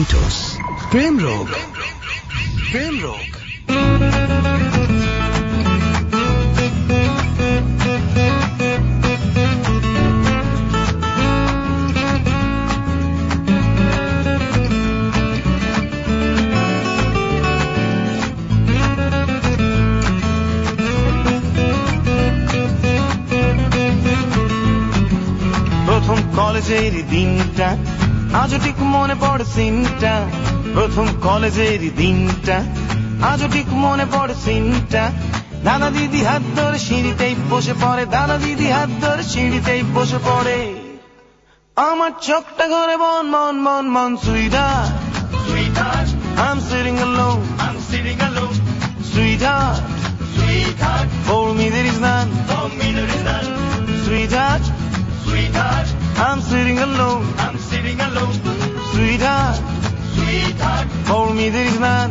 Mentos প্রেম রোগ। প্রথম কলেজের দিনটা আজও ঠিক মনে পড়ে সিনটা, প্রথম কলেজের দিনটা আজও ঠিক মনে পড়ে সিনটা। দাদা দিদি হাত ধরে সিঁড়িতেই বসে পড়ে, দাদা দিদি হাত ধরে সিঁড়িতেই বসে পড়ে। আমার চোখটা ঘরে মন মন মন মন sweetheart, I'm sitting alone, sweetheart, for me there is none, sweetheart, I'm sitting alone, sweetheart, for me there is none.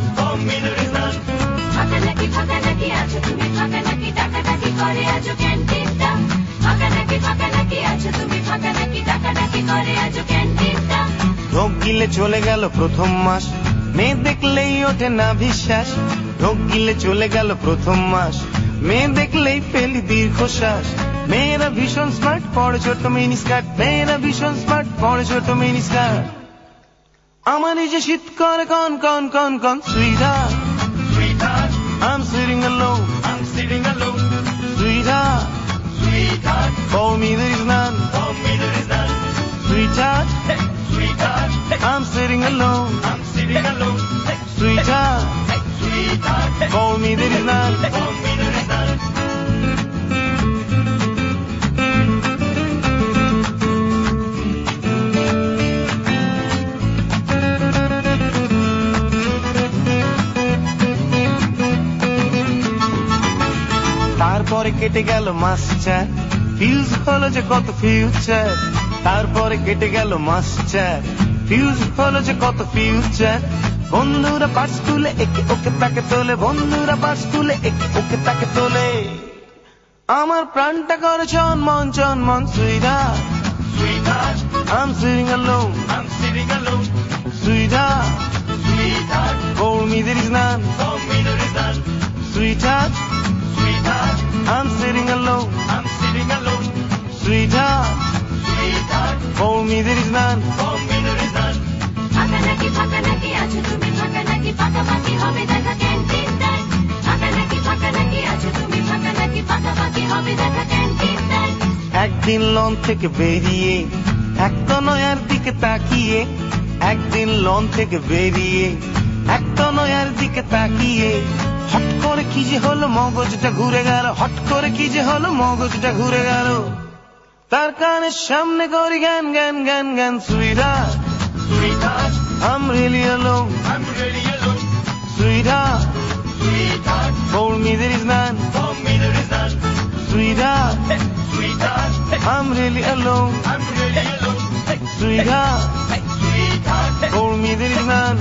ফাঁকা নাকি আছো তুমি, ফাঁকা নাকি ডাকাডাকি করে আছো ক্যান্টিনটা। ফাঁকা নাকি আছো তুমি, ফাঁকা নাকি ডাকাডাকি করে আছো ক্যান্টিনটা। ঢোক গিলে চলে গেল প্রথম মাস, মেয়ে দেখলেই ওঠে না বিশ্বাস। ঢোক গিলে চলে গেল প্রথম মাস, মেয়ে দেখলেই ফেলি দীর্ঘশ্বাস। মেয়েরা ভীষণ স্মার্ট, পড়ে ছোট মিনি স্কার্ট, মেয়েরা ভীষণ স্মার্ট, পড়ে ছোট মিনি স্কার্ট। আমার নিজে শীত করে কন কন কন কন sweetheart, I'm sitting alone, sweetheart, for me there is none, sweetheart, I'm sitting alone, sweetheart, for me there is none. তারপরে কেটে গেল মাস চার, ফিউজ হলো যে কত ফিউচার। তারপরে কেটে গেল মাস চার, ফিউজ হলো যে কত ফিউচার। বন্ধুরা পার্স তুলে একে ওকে তাকে তোলে, বন্ধুরা পার্স তুলে একে ওকে তাকে তোলে। আমার প্রাণটা করে চনমন চনমন sweetheart, I'm sitting alone, sweetheart, for me there is none, sweetheart, I'm sitting alone, sweetheart, for me there is none. ফাঁকা নাকি আছো তুমি, ফাঁকা নাকি পাকাপাকি হবে দেখা ক্যান্টিনটায়। ফাঁকা নাকি আছো তুমি, ফাঁকা নাকি পাকাপাকি হবে দেখা ক্যান্টিনটায়। একদিন লন থেকে বেরিয়ে একটা নয়ার দিকে তাকিয়ে, একদিন লন থেকে বেরিয়ে একটা নয়ার দিকে তাকিয়ে, হট করে কি যে হলো মগজটা ঘুরে গেল, হট করে কি যে হলো মগজটা ঘুরে গেল। তার কানের সামনে করি গান গান গান গান sweetheart, I'm really alone, sweetheart, for me there is none, sweetheart, I'm really alone, sweetheart, for me there is none.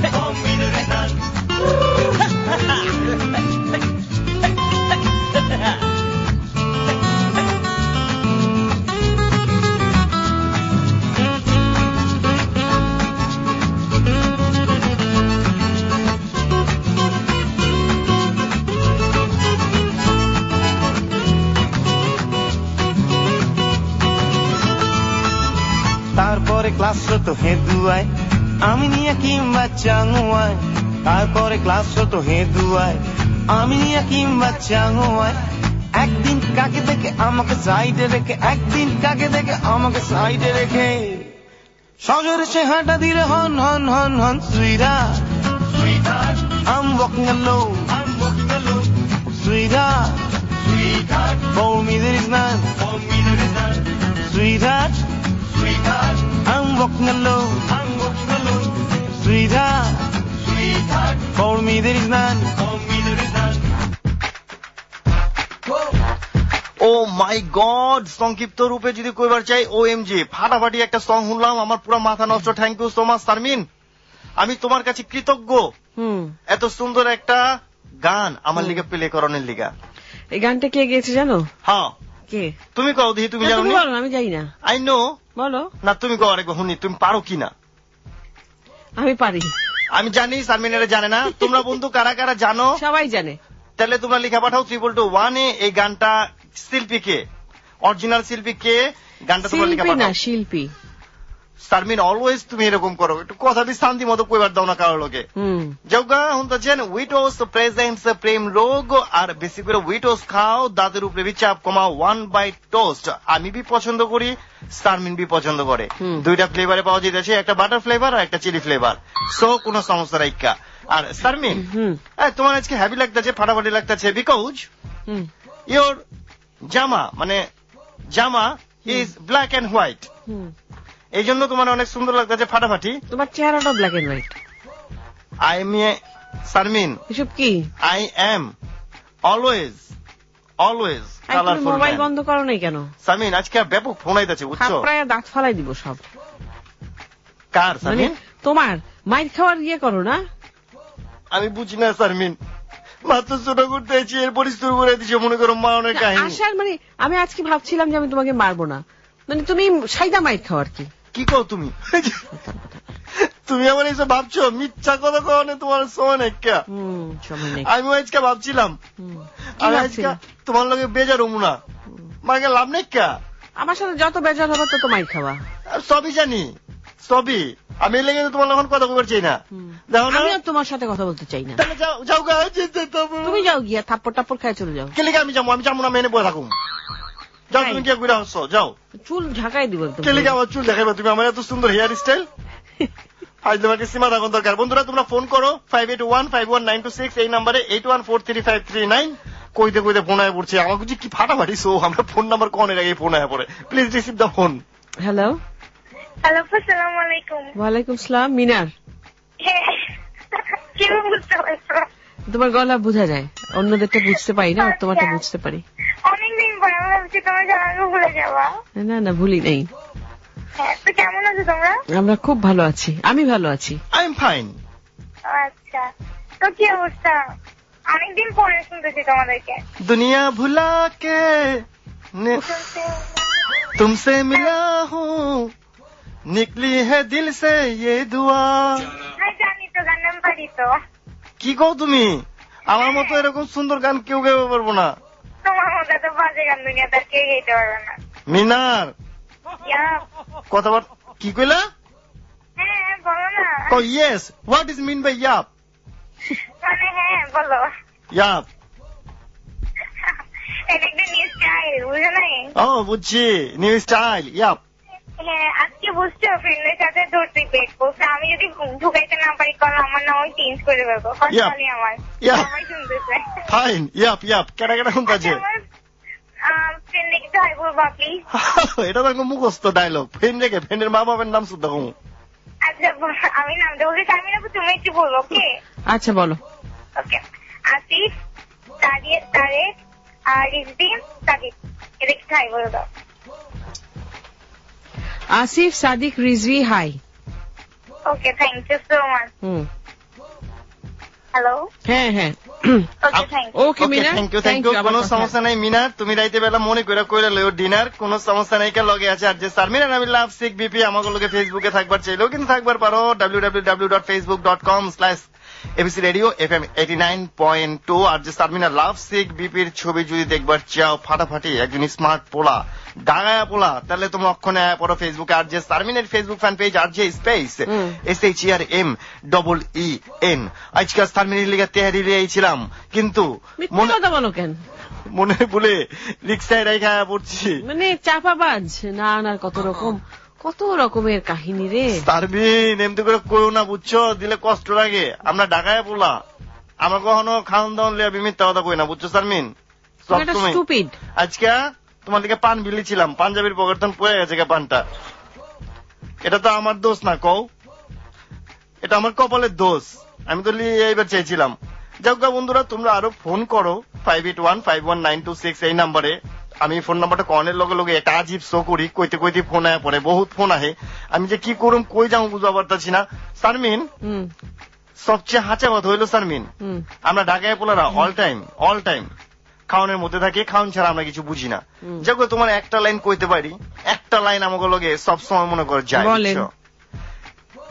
তারপরে ক্লাস হতো হেদুয়ায়, আমি নিয়ে কিংবা চাঙুয়ায়। তারপরে ক্লাস হতো হেদুয়ায়, আমি নিয়ে কিংবা চাঙুয়ায়। একদিন কাকে দেখে আমাকে সাইডে রেখে, একদিন কাকে দেখে আমাকে সাইডে রেখে, সজোরে সে হাঁটা দিলে হন হন হন হন sweetheart, I'm walking alone, sweetheart, for me there is none, sweetheart, I'm walking alone, sweetheart, for me there is none. Oh my god, সংক্ষিপ্ত রূপে যদি কইবার চাই OMG, ফাটাফাটি একটা সং শুনলাম, আমার পুরো মাথা নষ্ট। Thank you so much Sharmin, আমি তোমার কাছে কৃতজ্ঞ এত সুন্দর একটা গান আমার লিগে প্লে করণের লিগা। এই গানটা কে গেয়েছে জানো? হ্যাঁ, কে? তুমি কও দেখি, তুমি জানো? আমি জানি না। I know. বলো না, তুমি কও আরেকবার শুনি, তুমি পারো কিনা। আমি পারি। আমি জানি শারমিন এটা জানে না। তোমরা বন্ধু কারা কারা জানো? সবাই জানে। তাহলে তোমরা লিখে পাঠাও 322 এই গানটা শিল্পী কে, অরিজিনাল শিল্পী কে, গানটা তোমরা লিখে শিল্পী না পাঠাও। শিল্পী। শারমিন অলওয়েজ তুমি এরকম করো, একটু কথা বি শান্তি মতো কইবার দাও না কারোর লোকে। যোগা হুনতেছেন উইটোস প্রেজেন্টস প্রেম রোগ, আর বেশি করে উইটোস খাও, দাঁতের উপরে বি চাপ কমাও, 1 বাইট টোস্ট। আমি বি পছন্দ করি, শারমিন বি পছন্দ করে। দুইটা ফ্লেভারে পাওয়া যেতেছে, একটা বাটার ফ্লেভার আর একটা চিলি ফ্লেভার। সো কোনো সমস্যা নাই। আর শারমিন তোমার আজকে হ্যাপি লাগতেছে, ফাটাফাটি লাগতেছে, বিকজ ইয়োর জামা মানে জামা ইজ ব্ল্যাক এন্ড হোয়াইট, এই জন্য তোমার অনেক সুন্দর লাগতেছে, ফাটাফাটি। তোমার চেহারাটা black and white. I am Sharmin, এসব কি? I am always colourful. Mobile বন্ধ করো নাই কেন? শারমিন আজকে ব্যাপক ফোন আইতেছে, বুঝছো? প্রায় দাঁত ফালাই দিব সব। কার শারমিন? তোমার মাইর খাওয়ার ইয়ে করো না। আমি বুঝি না শারমিন, মাত্র ছোট করতে আছি, এরপর শুরু করে দিচ্ছি মনে করো মারনের কাহিনী। আসার মানে আমি আজকে ভাবছিলাম যে আমি তোমাকে মারবো না, মানে তুমি সাইদা মাইর খাওয়ার কি কও তুমি? তুমি আমার এইসব ভাবছো, মিথ্যা কথা কও না, তোমার সময় নেই। আমি আজকে ভাবছিলাম আমি আজকে তোমার লগে বেজার হবো না, মাকে লাভ নেই। আমার সাথে যত বেজার হবে তত মাইর খাওয়া। সবই জানি, সবই। আমি লেগে তোমার এখন কথা বলতে চাই না, দেখো না। আমিও তোমার সাথে কথা বলতে চাই না। যাও গা, তুমি যাও গিয়া থাপ্পড় টাপ্পড় খাই চলে যাও। কেলে আমি যাবো না, মেনে বয়ে থাকুন। যাও তুমি কি ঘুরে আসছো, যাও। চুল ঝাঁকাই দিব। কেলে আমার চুল দেখাবে তুমি? আমার এত সুন্দর হেয়ার স্টাইল। আজ তোমাকে সীমা থাকুন দরকার। বন্ধুরা তোমরা ফোন করো 581511926 এই নাম্বারে, 81433539। কইতে কইতে ফোন আয় পড়ছে আমাকে, কি ফাটাফাটি শো। আমরা ফোন নাম্বার কনের আগে ফোন আয় পড়ে। Please receive the phone. Hello hello, আসসালামু আলাইকুম। ওয়ালাইকুম সালাম। মিনার, কি বুঝতে পারছো? তোমার গলা বোঝা যায়, অন্যদেরটা বুঝতে পারি না, তোমারটা বুঝতে পারি। অনেকদিন পরে আমি ভাবছি তোমার জানানো ভুলে যাওয়া। না না, ভুলি নাই। তো কেমন আছো তোমরা? আমরা খুব ভালো আছি, আমি ভালো আছি। I am fine. আচ্ছা, তো কি অবস্থা? অনেকদিন পরে শুনতেছি তোমাদেরকে। দুনিয়া ভুলা কে तुमसे मिला हूँ, निकली है दिल से ये दुआ। জানি তো, গান নাম পারি তো। কি কও তুমি? আমার মতো এরকম সুন্দর গান কেউ গাইতে পারবো না। তোমার মতো তো বাজে গান দুনিয়াতে কেউ গাইতে পারবে না। মিনার কথাবার কি কইলা? হ্যাঁ বলো না। Yes, what is mean by yup? মানে হ্যাঁ বলো। ইয়াপ এটা একটা নিউ স্টাইল, বুঝো নাই? ও বুঝছি, নিউ স্টাইল, ইয়াপ। হ্যাঁ, আজকে বুঝছো ফ্রেন্ডের সাথে ধরতে দেখবো, আমি যদি ঢুকাইতে না পারি কারণ আমার নাম চেঞ্জ করে দেবো। আমার সবাই শুনতেছে। Fine, yup yup. কেটা কেটা শুনতেছে? ফ্রেন্ড একটু হাই বলবা প্লিজ। এটা তো মুখস্থ ডায়লগ। ফ্রেন্ড রেখে ফ্রেন্ডের মা বাবার নাম শুদ্ধ কমু। আচ্ছা আমি নাম দেবো, আমি না, তুমি একটু বলবো। ওকে আচ্ছা বলো। ওকে, আসিফ, তারেক আর রিজভি, সাদিক, এটা একটু হাই বলে দাও। Asif, Sadiq, Rizvi, hi. Okay, thank you so much. Hello. হ্যাঁ হ্যাঁ, okay Minar, thank you thank you. কোনো সমস্যা নাই মিনার, তুমি রাইতে বেলা মনে করে কইরা লইও ডিনার, কোনো সমস্যা নাই। কে লগে আছে আর যে শারমিন আর আমি লাভ সিক বিপি, আমাকে লগে ফেসবুকে থাকবার চাইলেও কিন্তু থাকবার পারো, www.facebook.com/ABC Radio FM 89.2। আর যে শারমিন আর লাভ সিক বিপির ছবি যদি দেখবার চাও, ফাটাফাটি একজন স্মার্ট পোলা, ডাঙায়া পোলা, তাহলে তোমরা অক্ষণে আয়া পড়ো ফেসবুকে। আর যে শারমিনের ফেসবুক ফ্যান পেজ আর যে স্পেস SHERMEEN। আজকাল শারমিনের লিগে তেহারি লিয়েছিলাম, কিন্তু মনে বলে রিক্সায় রেখা পড়ছি, মানে চাপাবাজ না আনার কত রকমের কাহিনী রে। শারমিন এমনি করে কইও না, বুঝছো? দিলে কষ্ট লাগে। আমরা ঢাকায় পোলা, আমরা কখনো খাওয়ান দাওয়ান লিয়া মিথ্যা কথা কই না, বুঝছো শারমিন? আজকে তোমার দিকে পান বিলিছিলাম, পাঞ্জাবির পকেটন পড়ে গেছে পানটা। এটা তো আমার দোষ না, কও? এটা আমার কপালের দোষ, আমি তো এইবার চাইছিলাম। যাক বন্ধুরা, তোমরা আরো ফোন করো 581511926 এই নাম্বারে। আমি ফোন নাম্বারটা কনের লগে লগে একটা আজীব শো করি, কইতে কইতে ফোন আয়া পড়ে, বহুত ফোন আহে। আমি যে কি করুম, কই যাও বুঝতে পারতাছি না। শারমিন সবচেয়ে হাঁচা কথা হইলো শারমিন, আমরা ঢাকায় পোলারা অল টাইম খাওয়ানোর মধ্যে থাকি, খাওয়ান ছাড়া আমরা কিছু বুঝি না। যখন তোমার একটা লাইন কইতে পারি, একটা লাইন আমাকে লগে সবসময় মনে করে যায়।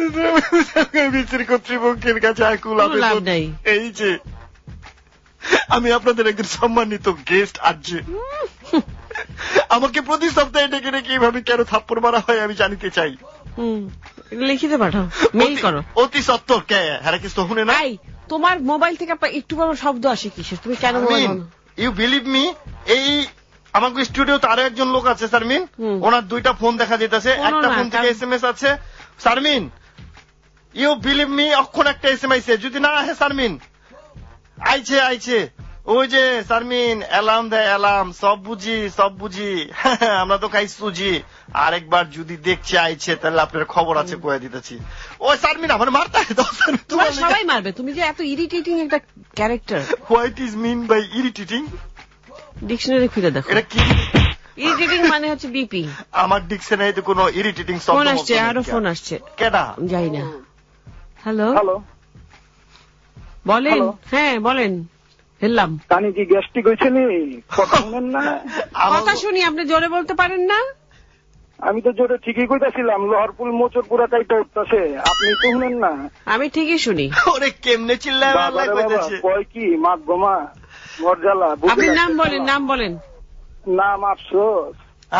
বিচার কর্তৃপক্ষের কাছে আকুল আবেদন, এই যে আমি আপনাদের একজন সম্মানিত গেস্ট আজকে, আমাকে প্রতি সপ্তাহে ডেকে ডেকে এইভাবে কেন থাপ্পড় মারা হয় আমি জানিতে চাই। লিখিতে পাঠাও, মেইল করো। অতি সত্তর কে হ্যাঁ কি শুনে নাই? তোমার মোবাইল থেকে একটু বড় শব্দ আসে কিসের? তুমি কেন ইউ বিলিভ মি, এই আমাকে স্টুডিওতে আরো একজন লোক আছে শারমিন, ওনার 2টা ফোন দেখা যেতেছে, একটা ফোন থেকে এসএমএস আছে। শারমিন ইউ বিলিভ মি, অক্ষণ একটা এসএমএস যদি না আহে শারমিন আইছে ওই যে শারমিন অ্যালার্ম দেয়, অ্যালার্ম সব বুঝি আমরা তো খাই সুজি। আরেকবার যদি দেখছি আইছে তাহলে আপনার খবর আছে কয়ে দিতেছি। ওই শারমিন আমার মারতে তোমার সবাই মারবে, তুমি যে এত ইরিটেটিং একটা character. What is mean by irritating? Dictionary খুলে দেখো এটা কি। ইরিটেটিং মানে হচ্ছে বিপি। আমার ডিকশনারিতে কোনো ইরিটেটিং শব্দ ফোন আসছে, আরো ফোন আসছে, কেডা যাই না। হ্যালো হ্যালো বলেন। হ্যাঁ বলেন। হেললাম কানি কি গ্যাস্ট্রিক হয়েছে নি? কথা শুনেন না? কথা শুনি, আপনি জোরে বলতে পারেন না? আমি তো জোরে ঠিকই কইতাছিলাম, লোহারপুল মোচর পুরা কাইটা উঠতেছে, আপনি তো শুনেন না? আমি ঠিকই শুনি। ওরে কেমনে চিল্লায় কয় কি মাত গোমা মরজালা। আপনি নাম বলেন, নাম বলেন। নাম আফসোস।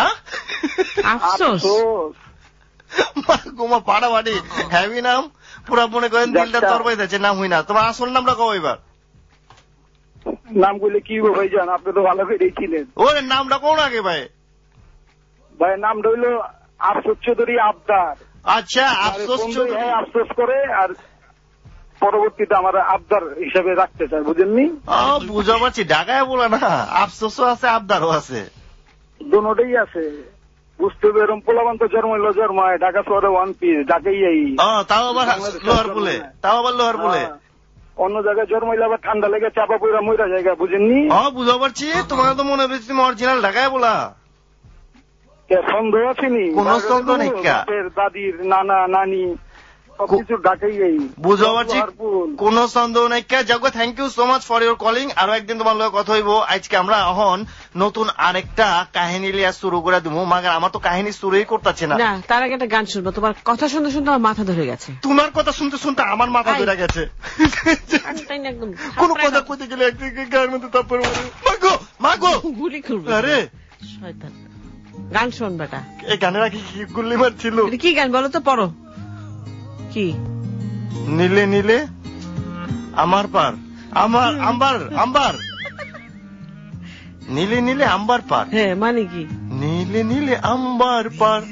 আফসোস গোমা পাড়াবাড়ি হ্যাভি নাম পুরা মনে করেন দিলটা তরবাই যাচ্ছে। নাম হই না, তোমার আসল নামটা কও এবার। নাম বললে কি ভাই জান, আপনি তো ভালো করেই ছিলেন। ওরে নামটা কোন আগে ভাই? ভাই নাম রইল আফসোস চৌধুরী আবদার। আচ্ছা আফসোস চৌধুরী আফসোস করে, আর পরবর্তীতে আমার আবদার হিসাবে রাখতে চাই, বুঝেননি? বুঝা পারছি, ঢাকায় বলে না, আফসোসও আছে আবদারও আছে, দুটোটাই আছে। বুঝতে হবে, এরকম পোলাবান তো জন্মায় ঢাকা শহরে 1 পিস, ঢাকাই তাও আবার লোহার বলে অন্য জায়গায় জন্মাইলে আবার ঠান্ডা লেগে চাপা পড়া মইরা জায়গা, বুঝেননি? বুঝা পারছি, তোমার তো মনে হচ্ছে তুমি অরিজিনাল ঢাকায় বলা। সন্দেহ আছেনি? কোন সন্দেহ নেই, দাদির নানা নানি সবকিছু ঢাকাই বুঝা পারছি, কোন সন্দেহ নাই। যাক, thank you so much for your calling. আরো একদিন তোমার লগে কথা হইব। আজকে আমরা এখন নতুন আরেকটা কাহিনী লিয়া শুরু করে দেবো, মাগার আমার তো কাহিনী শুরুই করতেছে না। তার আগে একটা গান শুনবো। তোমার কথা শুনতে শুনতে আমার মাথা ধরে গেছে। তোমার কথা শুনতে শুনতে আমার মাথা ধরে গেছে। কোন কথা কইতে গেলে একদিকে গায়ের মধ্যে তারপরে মাগো গুলি করবো। আরে শয়তান, গান শোন বেটা। এই গানের আগে কি গুল্লি মারছিল? কি গান বলো তো, পড়ো। কি? নীলে নীলে আমার পার, আমার আম্বার নীলে নীলে আম্বার পার। হ্যাঁ মানে কি? নীলে নীলে আম্বার পার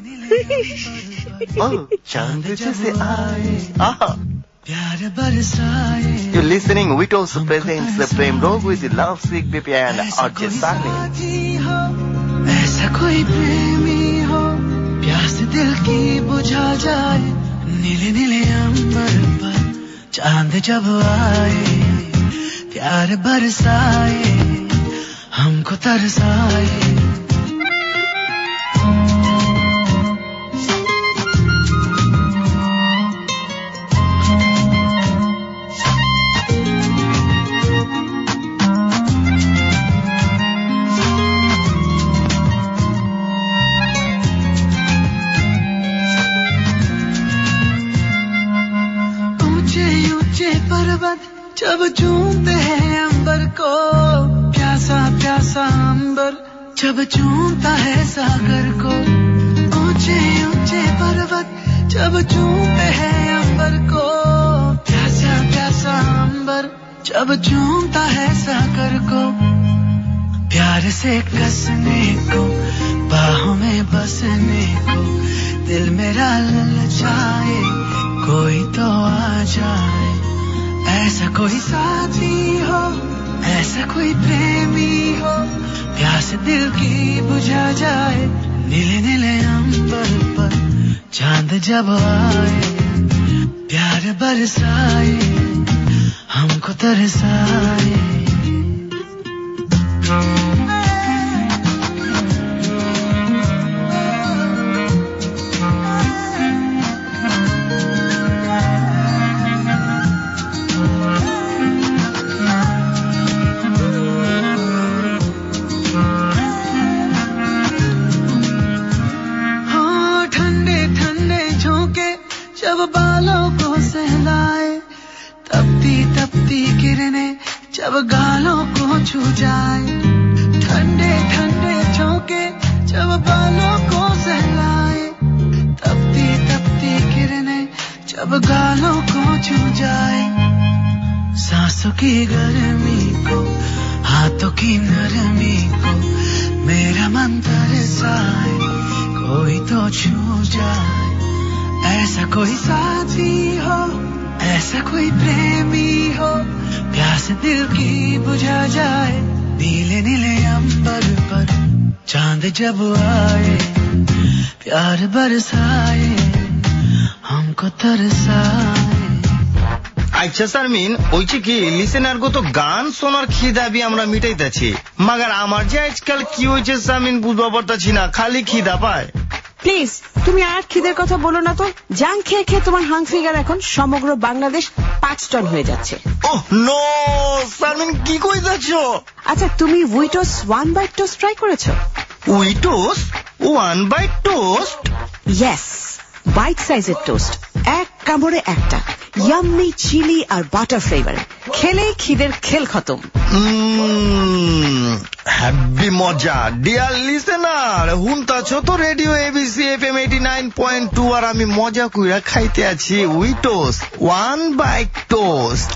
চাঁদ জैसे आए प्यार बरसाए। You're listening Vitos presents the Prem Rog with the Love Sick BP and RJ Sani. ऐसा कोई प्रेमी हो प्यास दिल की बुझा जाए, नीले नीले अंबर पर चांद जब आए, प्यार बरसाए हमको तरसाए। जब चूमते हैं अंबर को, प्यासा प्यासा अंबर जब चूमता है सागर को, ऊंचे ऊंचे पर्वत जब चूमते हैं अंबर को, प्यासा प्यासा अंबर जब चूमता है सागर को, प्यार से कसने को बाहों में बसने को, दिल मेरा ललचाए कोई तो आ जाए, ऐसा कोई साथी हो ऐसा कोई प्रेमी हो, प्यास दिल की बुझा जाए, नीले नीले अंबर पर चांद जब आए, प्यार बरसाए हमको तरसाए। जब बालों को सहलाए, तपती तपती किरणें जब गालों को छू जाए, ठंडे ठंडे झोंके जब बालों को सहलाए, तपती तपती किरणें जब गालों को छू जाए, सांसों की गर्मी को हाथों की नरमी को मेरा मन तरसाए, कोई तो छू जाए, ऐसा कोई साथी हो, ऐसा कोई प्रेमी हो, प्यास दिल की बुझा जाए, नीले नीले अंबर पर चांद जब आए, प्यार बरसाए, हमको तरसाए। আচ্ছা শারমিন, ওইছে কি লিসেনার গো তো গান শোনার খিদা বি আমরা মিটাইতেছি, মাগার আমার যে আজকাল কি হয়েছে শারমিন বুঝবা পারতাছি না, খালি খিদা পায়। প্লিজ তুমি আর খিদের কথা বলো না তো, জাঙ্ক খেয়ে খেয়ে তোমার হাং ফিগার এখন সমগ্র বাংলাদেশ 5 টন হয়ে যাচ্ছে। ওহ নো শারমিন, কি কই যাচ্ছ? আচ্ছা তুমি উইটোস 1 বাইট টোস্ট ট্রাই করেছো? উইটোস 1 বাইট টোস্ট? ইয়েস, বাইট সাইজের টোস্ট, এক কামড়ে একটা, ইয়াম্মি চিলি আর বাটার ফ্লেভার, খেলেই খিদের খেল খতম। হ্যাপি মজা। ডিয়ার লিসেনার, হুনতাছো তো রেডিও এবিসি এফএম 89.2 আর আমি মজা কইরা খাইতে আছি উইটোস 1 বাইট টোস্ট।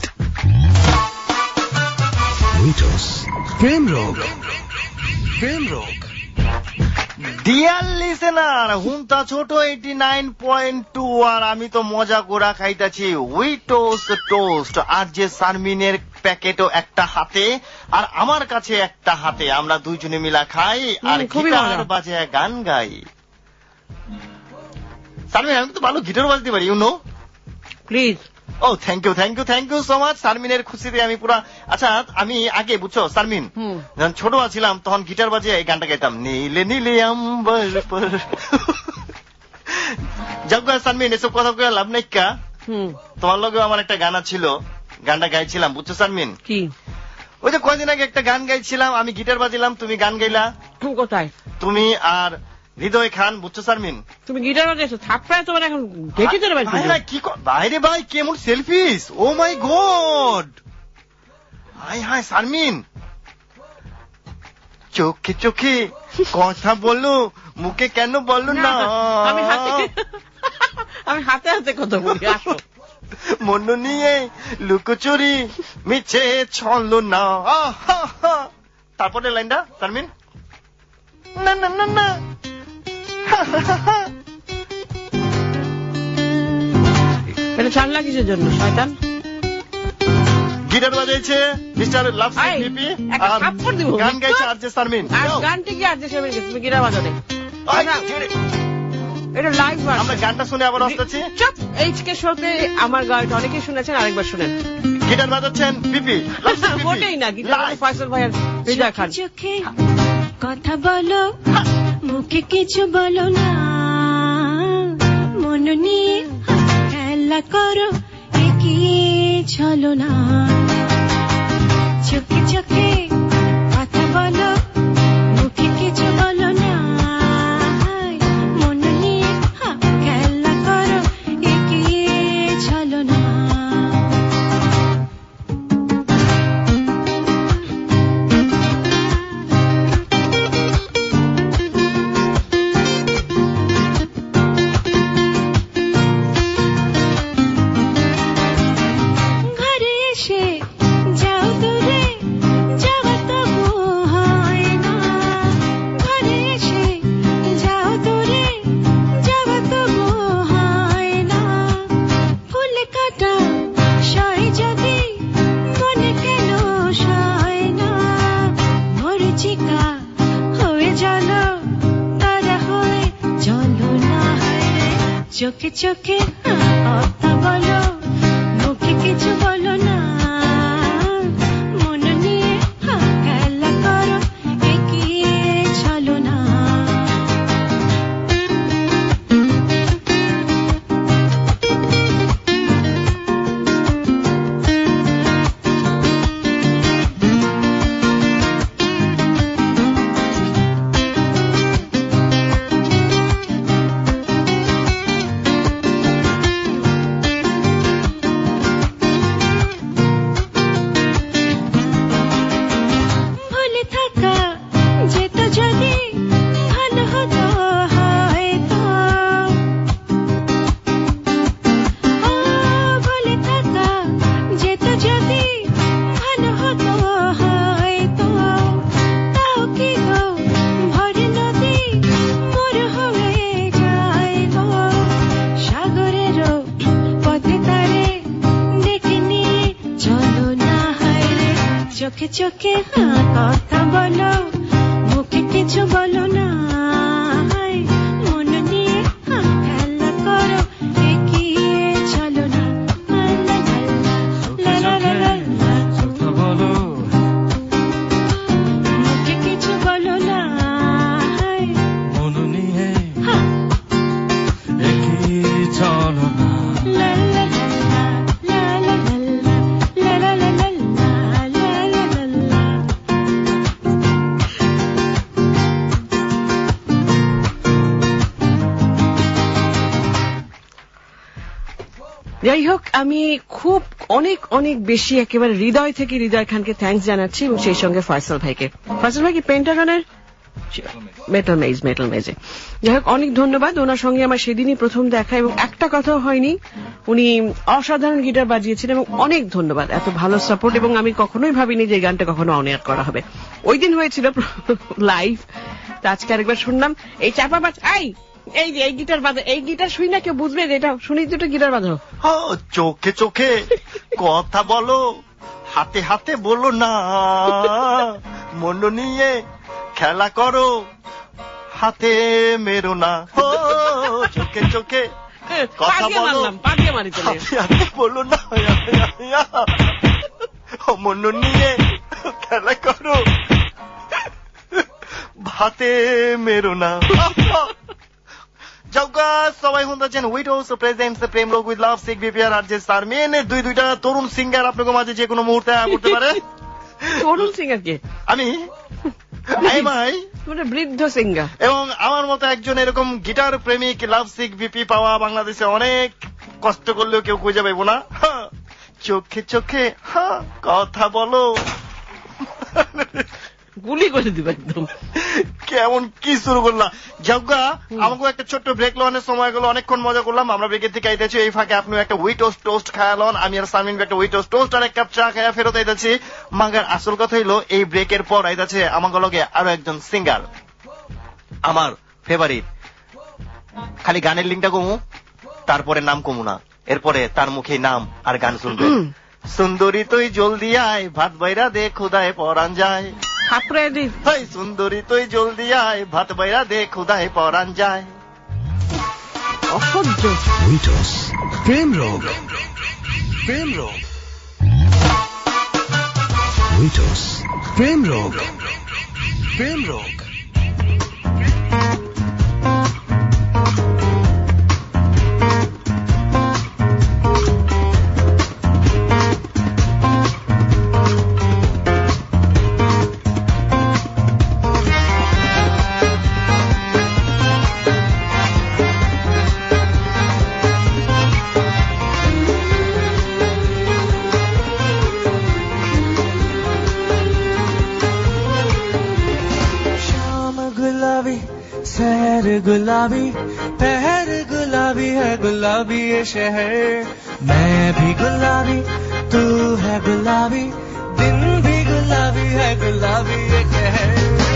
উইটোস প্রেম রোগ, প্রেম রোগ। ডিয়ার লিসেনার, হুনতা ছোট 89.2 আর আমি তো মজা করা খাইতাছি উইটোস টোস্ট। আর যে শারমিনের প্যাকেটও একটা হাতে আর আমার কাছে একটা হাতে, আমরা দুইজনে মিলা খাই আর গিটার বাজে গান গাই। শারমিন, আমি তো ভালো গিটার বাজতে পারি, you know. Please. Oh thank you so much. শারমিনের খুশিতে আমি পুরা। আচ্ছা আমি আগে বুঝছো শারমিন, যখন ছোট ছিলাম তখন গিটার বাজিয়ে এই গানটা গাইতাম, নীলে নীলে আম্বার পর। যাক শারমিন, এসব কথা কয়ে লাভ নাই কা। তোমার লগে আমার একটা গান ছিল, গানটা গাইছিলাম বুঝছো শারমিন। কি? ওই যে কয়দিন আগে একটা গান গাইছিলাম, আমি গিটার বাজিলাম, তুমি গান গাইলা। কোথায়? তুমি আর হৃদয় খান, বুঝছো শারমিন। তুমি গিটার বাজাইছো, থাপড়ায় তোমার এখন গেটি ধরে বাজছো। কি বাইরে ভাই, কেমন selfish, oh my god. Hi hi Sharmin, চোখে চোখে কথা বলো, মুখে কেন বলো না? আমি হাতে হাতে কথা বলি। মন নিয়ে লুকোচুরি মিছে ছলো না। তারপরে লাইনটা শারমিন, না না না না। এটা চাল্লা কিসের জন্য শয়তান? গিটার বাজাইছে মিস্টার লাভসি পিপি আর গান গাইছে আরজে শারমিন। আর গানটি কি আরজে শারমিন? তুমি গিটার বাজাও না, এটা লাইভ ভার্সন। আমরা গানটা শুনে আবার আসতেছি। চুপ, এইচকে শোতে আমার গানটা অনেকেই শুনেছেন, আরেকবার শুনেন। গিটার বাজাচ্ছেন পিপি, মোটেই না, গিটার ফয়সাল ভাই আর হৃদয় খান। চোখে কথা বলো, মুখে কিছু বলো না, মন নিয়ে খেলা করো, এগিয়ে চলো না। চোখে চোখে কথা বলো, মুখে কিছু বলো না, মন নিয়ে খেলা করো, এগিয়ে চলো না। চোখে চোখে কথা বলো, মুখে কিছু বলো না, মন নিয়ে খেলা করো, এগিয়ে চলো না। চোখে চোখে কথা বলো, মুখে কিছু বলো না, মন নিয়ে খেলা করো, এগিয়ে চলো না, কথা বলো, মুখে কিছু বলো না, মন নিয়ে এগিয়ে চলো না। যাই হোক, আমি খুব অনেক অনেক বেশি একেবারে হৃদয় থেকে হৃদয় খানকে থ্যাঙ্কস জানাচ্ছি, এবং সেই সঙ্গে ফয়সাল ভাইকে। ফয়সাল ভাই কি পেন্টাগনের মেটাল মেজে। যাই হোক, অনেক ধন্যবাদ। ওনার সঙ্গে আমার সেদিনই প্রথম দেখা, এবং একটা কথাও হয়নি। উনি অসাধারণ গিটার বাজিয়েছিলেন, এবং অনেক ধন্যবাদ, এত ভালো সাপোর্ট। এবং আমি কখনোই ভাবিনি যে এই গানটা কখনো অন এয়ার করা হবে। ওই দিন হয়েছিল লাইভ, তো আজকে আরেকবার শুনলাম। এই চাপা বাজ, এই যে এই গিটার বাজা, এই গিটার শুই না কেউ বুঝবে যে এটা শুনি, দুটো গিটার বাজাও। চোখে চোখে কথা বলো, হাতে হাতে বলো না, মন নিয়ে খেলা করো, হাতে মেরো না। চোখে চোখে কথা বলো, হাতে হাতে বলো না, মন নিয়ে খেলা করো, হাতে মেরো না। সবাই শুনতেছেন উইডোজ প্রেজেন্টস প্রেম লোক উইথ লাভ সিক বিপিআর আর জে সারমিন। দুইটা তরুণ সিঙ্গার আপনাদের মাঝে যে কোনো মুহূর্তে করতে পারে। তরুণ সিঙ্গার কে? আমি ভাই বৃদ্ধ সিঙ্গার, এবং আমার মতো একজন এরকম গিটার প্রেমিক লাভ সিক বিপি পাওয়া বাংলাদেশে অনেক কষ্ট করলেও কেউ খুঁজে পাইব না। চোখে চোখে কথা বলো, গুলি করে দিবে একদম। কেমন কি শুরু করলাম। যাওগা, আমাকে একটা ছোট্ট ব্রেক লওয়ানোর সময় গেল, অনেকক্ষণ মজা করলাম। আমরা ব্রেকের থেকে আইতেছি, এই ফাঁকে আপনি একটা উইটোস টোস্ট খায়া লন, আমি আর সামিন একটা উইটোস টোস্ট আর এক কাপ চা খায়া ফেরত আইতেছি। মাগার আসল কথা হইলো, এই ব্রেকের পর আইতেছে আমাকে লগে আরো একজন সিঙ্গার, আমার ফেভারিট। খালি গানের লিঙ্কটা কমু, তারপরে নাম কমু না, এরপরে তার মুখে নাম আর গান শুনবে। সুন্দরী তুই জলদি আয়, ভাত বাইরা দে খুদায় পরান যায়। সুন্দরী তুই জলদি আয়, ভাত বাইরা দে খুদায় পরান যায়। অসহ্য। উইটোস প্রেম রোগ, প্রেম রোগ, উইটোস প্রেম রোগ, প্রেম রোগ। शहर गुलाबी, पहर गुलाबी है, गुलाबी ये शहर। मैं भी गुलाबी, तू है गुलाबी, दिन भी गुलाबी है, गुलाबी ये शहर।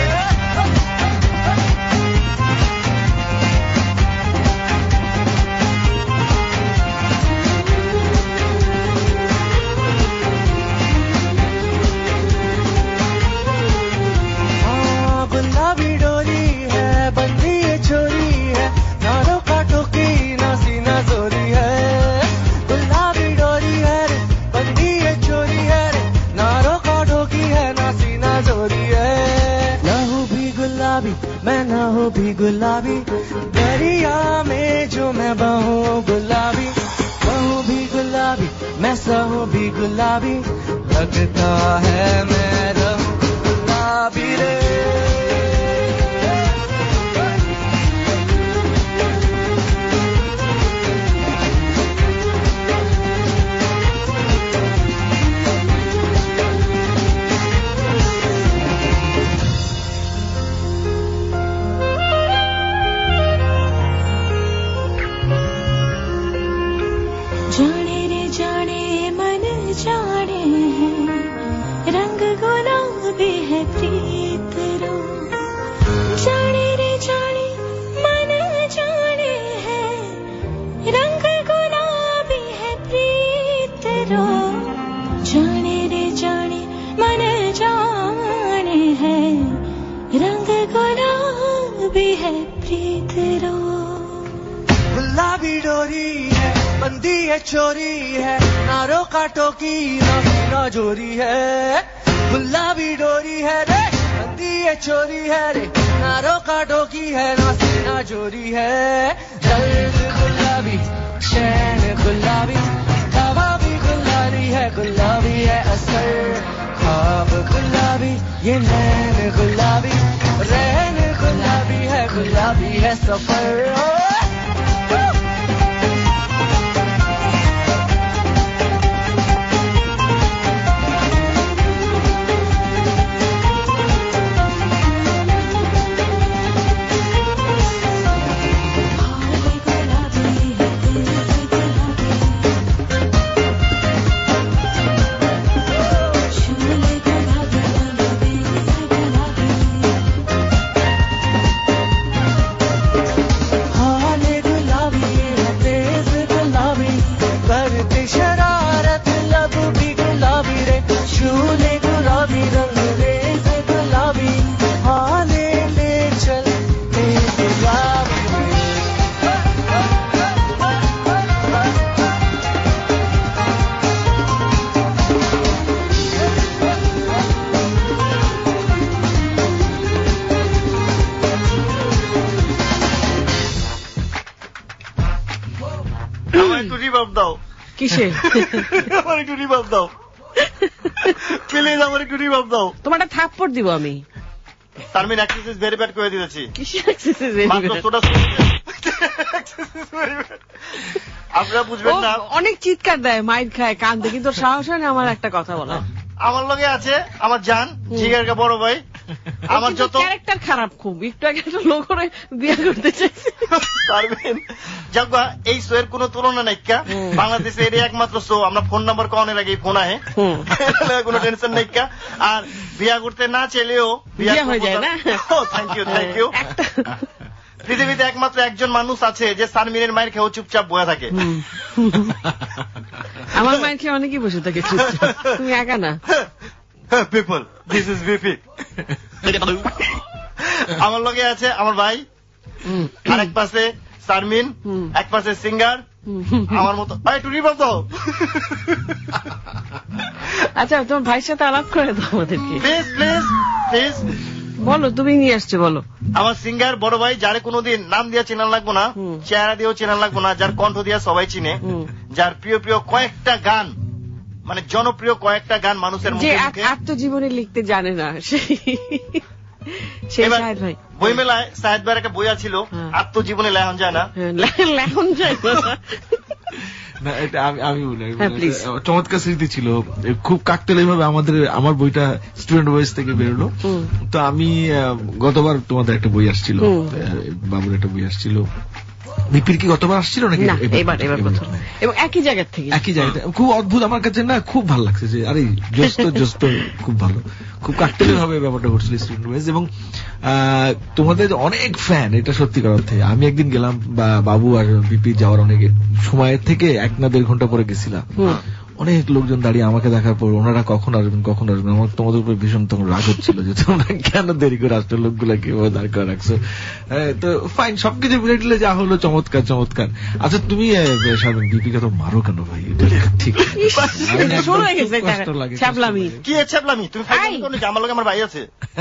गुलाबी डोरी है, बंदी ये छोरी है, नारो काटो की ना सीना जोरी है। गुलाबी डोरी है रे, बंदी ये छोरी है रे, नारो काटो की है ना सीना जोरी है। लहू भी गुलाबी, मैं ना हो भी गुलाबी, दरिया में जो मैं बहूं गुलाबी। बहूं भी गुलाबी, मैं सहूं भी गुलाबी, लगता है मैं रहूं गुलाबी रे। जाने रे जाने मन जाने है, रंग गुलाबी है प्रीत रो। जाने रे जाने मन जाने है, रंग गुलाबी है प्रीत रो। जाने रे जाने मन डोरी है बंदी है चोरी है ना रोका टोकी ना जोरी है गुलाबी डोरी है रे बंदी है चोरी है रे ना रोका टोकी है ना जोरी है दर्द गुलाबी चैन गुलाबी हवा भी गुलाबी है असर ख्वाब गुलाबी ये नैन गुलाबी रहन गुलाबी है सफर কিসে আমার একটু রিভাব দাও প্লিজ, আমার একটু রিভাব দাও। তোমার একটা থাপ্পড় দিব আমি। তারমিন এক্সারসাইজ ভেরি ব্যাড করে দিয়েছি। কিসের এক্সারসাইজ ভেরি ব্যাড? আপনারা বুঝবেন না, অনেক চিৎকার দেয়, মাইর খায়, কান্দে, কিন্তু সাহস হয় না আমার একটা কথা বলা। আমার লগে আছে আমার জান জিগারকা বড় ভাই, আমার যত ক্যারেক্টার খারাপ খুব, একটু আগে একটা লোক করে বিয়ে করতে চাইছে। পারবেন যাগা এই শো এর কোন তুলনা নাই, বাংলাদেশে এর একমাত্র শো। আমরা ফোন নাম্বার কনের আগে ফোন আহে, কোনো টেনশন নাই। আর বিয়া করতে না চাইলেও বিয়া হয়ে যায় না। Thank you. পৃথিবীতে একমাত্র একজন মানুষ আছে যে সারমিনের মায়ের খেয়েও চুপচাপ বয়ে থাকে। আমার মায়ের খেয়ে অনেকেই বসে থাকে, তুমি একা না। People, this is BP. আমার লগে আছে আমার ভাই, আর এক পাশে সারমিন, এক পাশে সিঙ্গার আমার মতো। একটু রিভাব দাও। আচ্ছা, তোমার ভাইয়ের সাথে আলাপ করে দাও আমাদেরকে প্লিজ প্লিজ প্লিজ। বলো, তুমি নিয়ে আসছো, বলো। আমার সিঙ্গার বড় ভাই, যারে কোনোদিন নাম দিয়ে চেনার লাগবো না, চেহারা দিয়েও চেনার লাগবো না, যার কণ্ঠ দিয়ে সবাই চিনে, যার প্রিয় প্রিয় কয়েকটা গান, মানে জনপ্রিয় কয়েকটা গান মানুষের মুখে মুখে, আত্মজীবনে লিখতে জানে না বই মেলায় সাহেদ ভাইয়ের একটা বই ছিল, আত্মজীবনে লেখন যায় না। লেখন যায় না, এটা আমি বলি, চমৎকার স্মৃতি ছিল। খুব কাকতালীয় ভাবে আমার বইটা স্টুডেন্ট ভয়েস থেকে বেরোলো। তো আমি গতবার তোমাদের একটা বই আসছিল, বাবুর একটা বই আসছিল। বিপির কি গতবার আসছিল নাকি? এবার এবং একই জায়গা থেকে, একই জায়গাতে। খুব অদ্ভুত, আমার কাছে না খুব ভালো লাগছে যে আরে জোস্ত খুব ভালো, খুব কাকতালীয় ভাবে ব্যাপারটা ঘটছিল স্টুডেন্ট ভয়েস। এবং তোমাদের অনেক ফ্যান, এটা সত্যিকার অর্থে। আমি একদিন গেলাম, বাবু আর বিপি যাওয়ার অনেক সময়ের থেকে 1 না 1.5 ঘন্টা পরে গেছিলাম। অনেক লোকজন দাঁড়িয়ে আমাকে দেখার পর ওনারা কখন আসবেন। আমার তোমাদের উপর ভীষণ তখন রাগ হচ্ছিল যে তোমরা কেন দেরি করে আসছো, লোকগুলাকে দাঁড় করে রাখছো। তো ফাইন, সবকিছু মিলে যা হলো চমৎকার। আচ্ছা, তুমি দীপিকা তো মারো কেন ভাই? ঠিক কষ্ট লাগে। কি ছাপলামি? তুমি আমার লোক, আমার ভাই আছে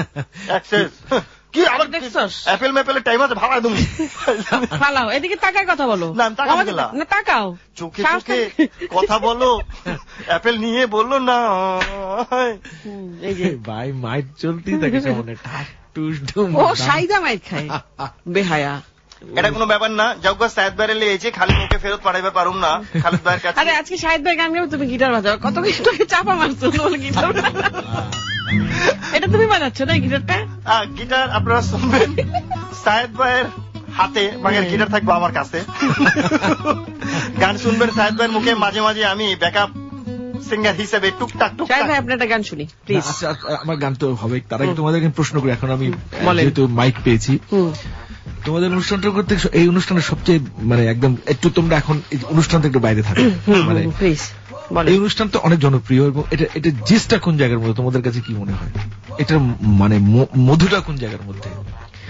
কি আবার অ্যাপেল ম্যাপেলের টাইম আছে, ভাড়া তুমি ফালাও। এদিকে তাকায় কথা বলো না, তাকাও, চোখে চোখে কথা বলো। অ্যাপেল নিয়ে বললো না, এই যে ভাই মাইট চলতেই থাকে সামনে, ও সাইদা মাইট খায় বেহায়া। এটা কোনো ব্যাপার না। যাওগা সাহেদ ভাইয়ের লেগেছে, খালি মুখে ফেরত পাঠাইবে পারুম না খালিদ ভাইয়ের কাছে। আরে আজকে সাহেদ ভাই গান গাবে, তুমি গিটার বাজাও। কত কিছুটাকে চাপা মারছো গিটার। এটা তুমি বাজাচ্ছ না গিটারটা? গিটার আপনারা শুনবেন সাহেদ ভাইয়ের হাতে, বাগের গিটার থাকবো আমার কাছে। গান শুনবেন সাহেদ ভাইয়ের মুখে, মাঝে মাঝে আমি ব্যাকআপ সিঙ্গার হিসেবে টুকটাক। সাহেদ ভাই, আপনার একটা গান শুনি প্লিজ। আমার গান তো হবে, তার আগে তোমাদেরকে প্রশ্ন করি। এখন আমি যেহেতু মাইক পেয়েছি, তোমাদের অনুষ্ঠানটা করতে, এই অনুষ্ঠানের সবচেয়ে মানে একদম একটু তোমরা এখন অনুষ্ঠান থেকে একটু বাইরে থাকো, মানে এই অনুষ্ঠান তো অনেক জনপ্রিয়, এবং এটা জিসটা কোন জায়গার মধ্যে তোমাদের কাছে কি মনে হয়? এটার মানে মধুটা কোন জায়গার মধ্যে?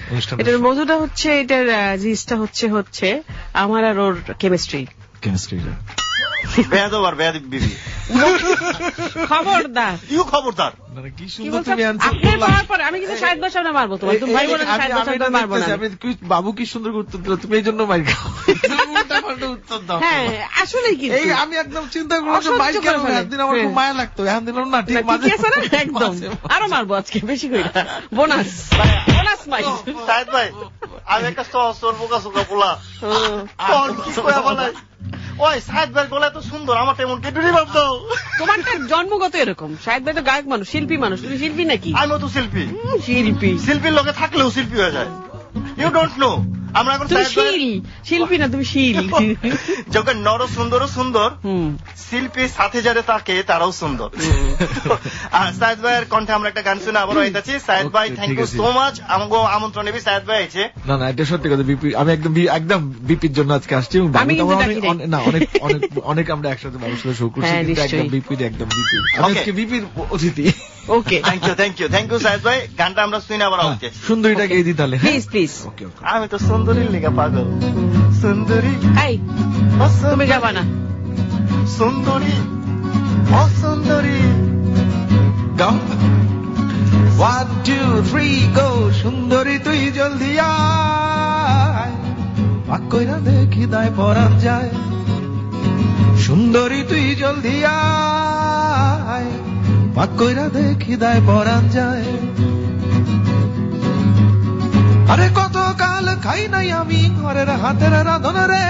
এটার মধুটা হচ্ছে, এটার জিনিসটা হচ্ছে আমার আর ওর কেমিস্ট্রি। বেয়াদব আর বেয়াদব বিবি। খবরদার, খবরদার। কি সুন্দর তুমি আমি কিন্তু শাহেদ ভাই সামনে মারবো তোমার, তুমি ভাই বলে শাহেদ ভাই সামনে মারবো না। বাবু কি সুন্দর উত্তর দিল, তুমি এই জন্য মার খাও। উত্তর দাও। হ্যাঁ আসলে কি আমি একদম চিন্তা করলাম ভাই কেন, একদিন আমার খুব মায়া লাগতো, এখন দিলাম না, ঠিক মাঝে একদম আরো মারবো আজকে বেশি করে, বোনাস মাই। শাহেদ ভাই আমি একটা সহসর বোকা সুকা পোলা, কি করে বলে ওই শাহেদ ভাই গলা এত সুন্দর, আমার তেমন কেটুরি ভাব দাও। তোমারটা জন্মগত এরকম, শাহেদ ভাই তো গায়ক মানুষ, শিল্পী মানুষ। তুমি শিল্পী নাকি? আমিও তো শিল্পী। শিল্পীর লোকে থাকলেও শিল্পী হয়ে যায়। You don't know. আমরা এখন শিল্পী না, তুমি শিল। যখন নর সুন্দর শিল্পীর সাথে যারা থাকে তারাও সুন্দর। আর শাহেদ ভাইয়ের কণ্ঠে আমরা একটা গান শুনে আবারও আইতাছি। শাহেদ ভাই থ্যাংক ইউ সো মাচ, আমাকে আমন্ত্রণ নেবি। শাহেদ ভাই আছে না এটা সত্যি কথা, বিপি আমি একদম বিপির জন্য আজকে আসছি। অনেক আমরা একসাথে মানুষের শো করছি, একদম বিপির আজকে বিপির অতিথি। ওকে, থ্যাংক ইউ শাহেদ ভাই। গানটা আমরা শুনে আবার আউতে সুন্দরীটা গেয়ে দিই তাহলে, প্লিজ। আমি তো সুন্দরীর লেগা পাগল। সুন্দরী তুমি যাবা না? সুন্দরী অসুন্দরী, 1 2 3 গো। সুন্দরী তুই জলদি আয়, পাক কইরা দেখি দায় পরান যায়। সুন্দরী তুই জলদি আয়, পাক কইরা দেখি দায় পরান যায়। আরে কত কাল খাই নাই আমি ঘরের হাতের রাঁধন রে,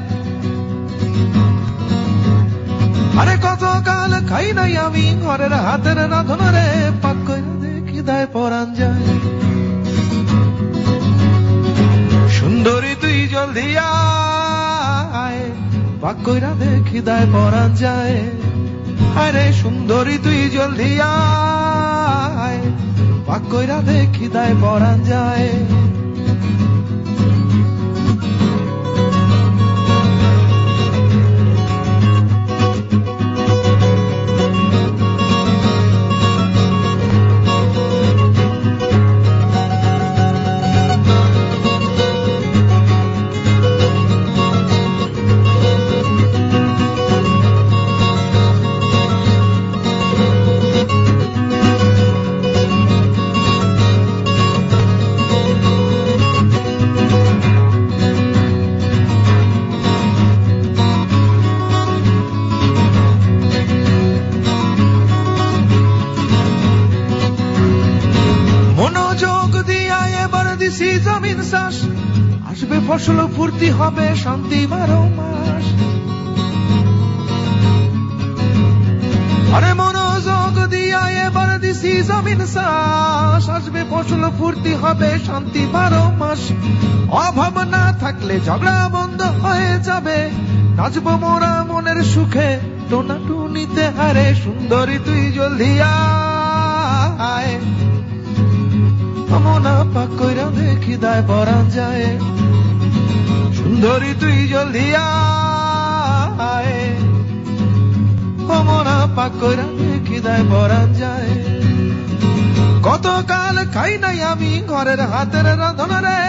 আরে কত কাল খাই নাই আমি ঘরের হাতের রাঁধন রে, পাক কইরা দেখি দায় পরান যায়। সুন্দরী তুই জলদি আয়, পাক কইরা দেখি দায় পরান যায়। আরে সুন্দরী তুই জলদি আয়, পাক কইরা দেখি দায় পরান যায়। জমিন চাষ আসবে, ফসল ফুর্তি হবে, শান্তি 12 মাস। আরে মনোযোগ দিয়া এবার দিছি জমিন চাষ আসবে, ফসল ফুর্তি হবে, শান্তি 12 মাস। অভাব না থাকলে ঝগড়া বন্ধ হয়ে যাবে, নাচবো মোরা মনের সুখে টোনাটুনিতে। হারে সুন্দরী তুই জলদি আয়, মনা পাক কইরা দেখি দায় পরান যায়। সুন্দরী তুই জলদি আয়, মনা পাক কইরা দেখি দায় পরান যায়। কত কাল খাই নাই আমি ঘরের হাতের রাঁধন রে,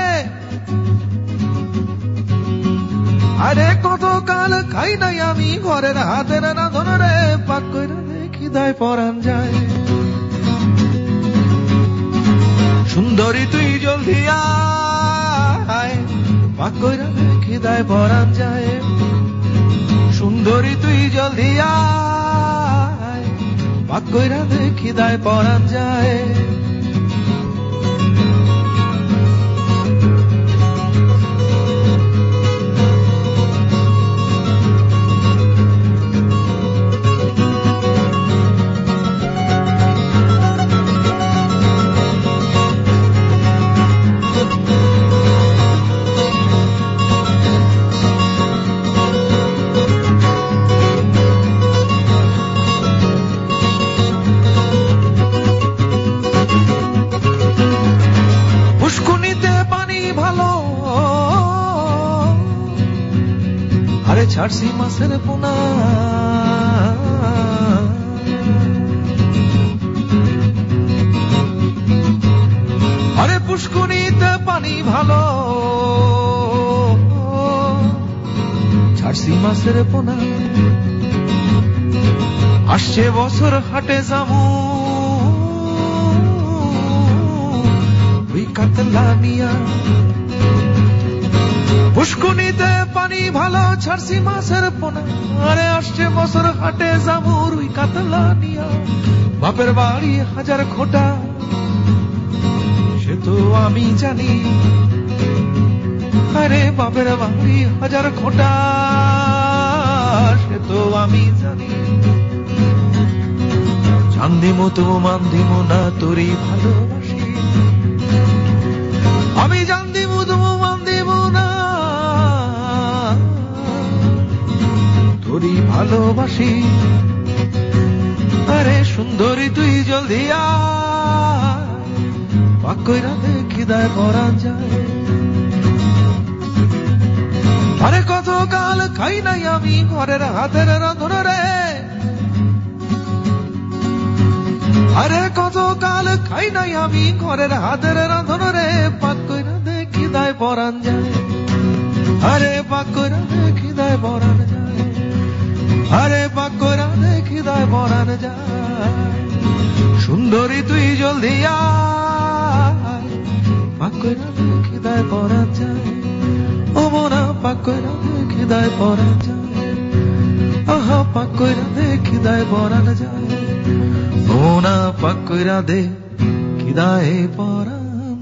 আরে কত কাল খাই নাই আমি ঘরের হাতের রাঁধন রে, পাক কইরা দেখি দায় পরান যায়। সুন্দরী তুই জলদি আয়, পাক কইরা দেখি দায় পরান যায়। সুন্দরী তুই জলদি আয়, পাক কইরা দেখি দায় পরান যায়। ছাড়ছি মাছের পোনা, আরে পুষ্কুনিতে পানি ভালো, ছাড়ছি মাছের পোনা, আসছে বছর হাটে যাবো ওই কাতলা নিয়া। পুষ্কুনিতে পানি ভালো, ছাড়ছি মাছের পোনা, আরে আসছে বছর হাটে যাবো ওই কাতলা নিয়া। বাপের বাড়ি হাজার খোটা সে তো আমি জানি, আরে বাপের বাড়ি হাজার খোটা সে তো আমি জানি। জানদিমো তো মানদিমো না তোরই ভালোবাসি, আমি জানদিমো তো মানদিমো না তোরই ভালোবাসি। আরে সুন্দরী তুই জলদি আয়, পাক কইরা দেখি দায় পরা যায়। আরে কত কাল খাই নাই আমি ঘরের হাতের রাঁধুন রে, আরে কত কাল খাই নাই আমি ঘরের হাতের রাঁধুন রে, পাক কইরা দেখি দায় পরান যায়। আরে পাক কইরা দেখি দায় পরান যায়, আরে পাক কইরা দেখি দায় পরান যায়। সুন্দরী তুই জলদি আয়, পাক কইরা দেখি দায় পরান যায়। ও মোনা পাক কইরা দেখি দায় পরান যায়, আহা পাক কইরা দেখি দায় পরান যায়। মোনা পাক কইরা দেখি দায় পরান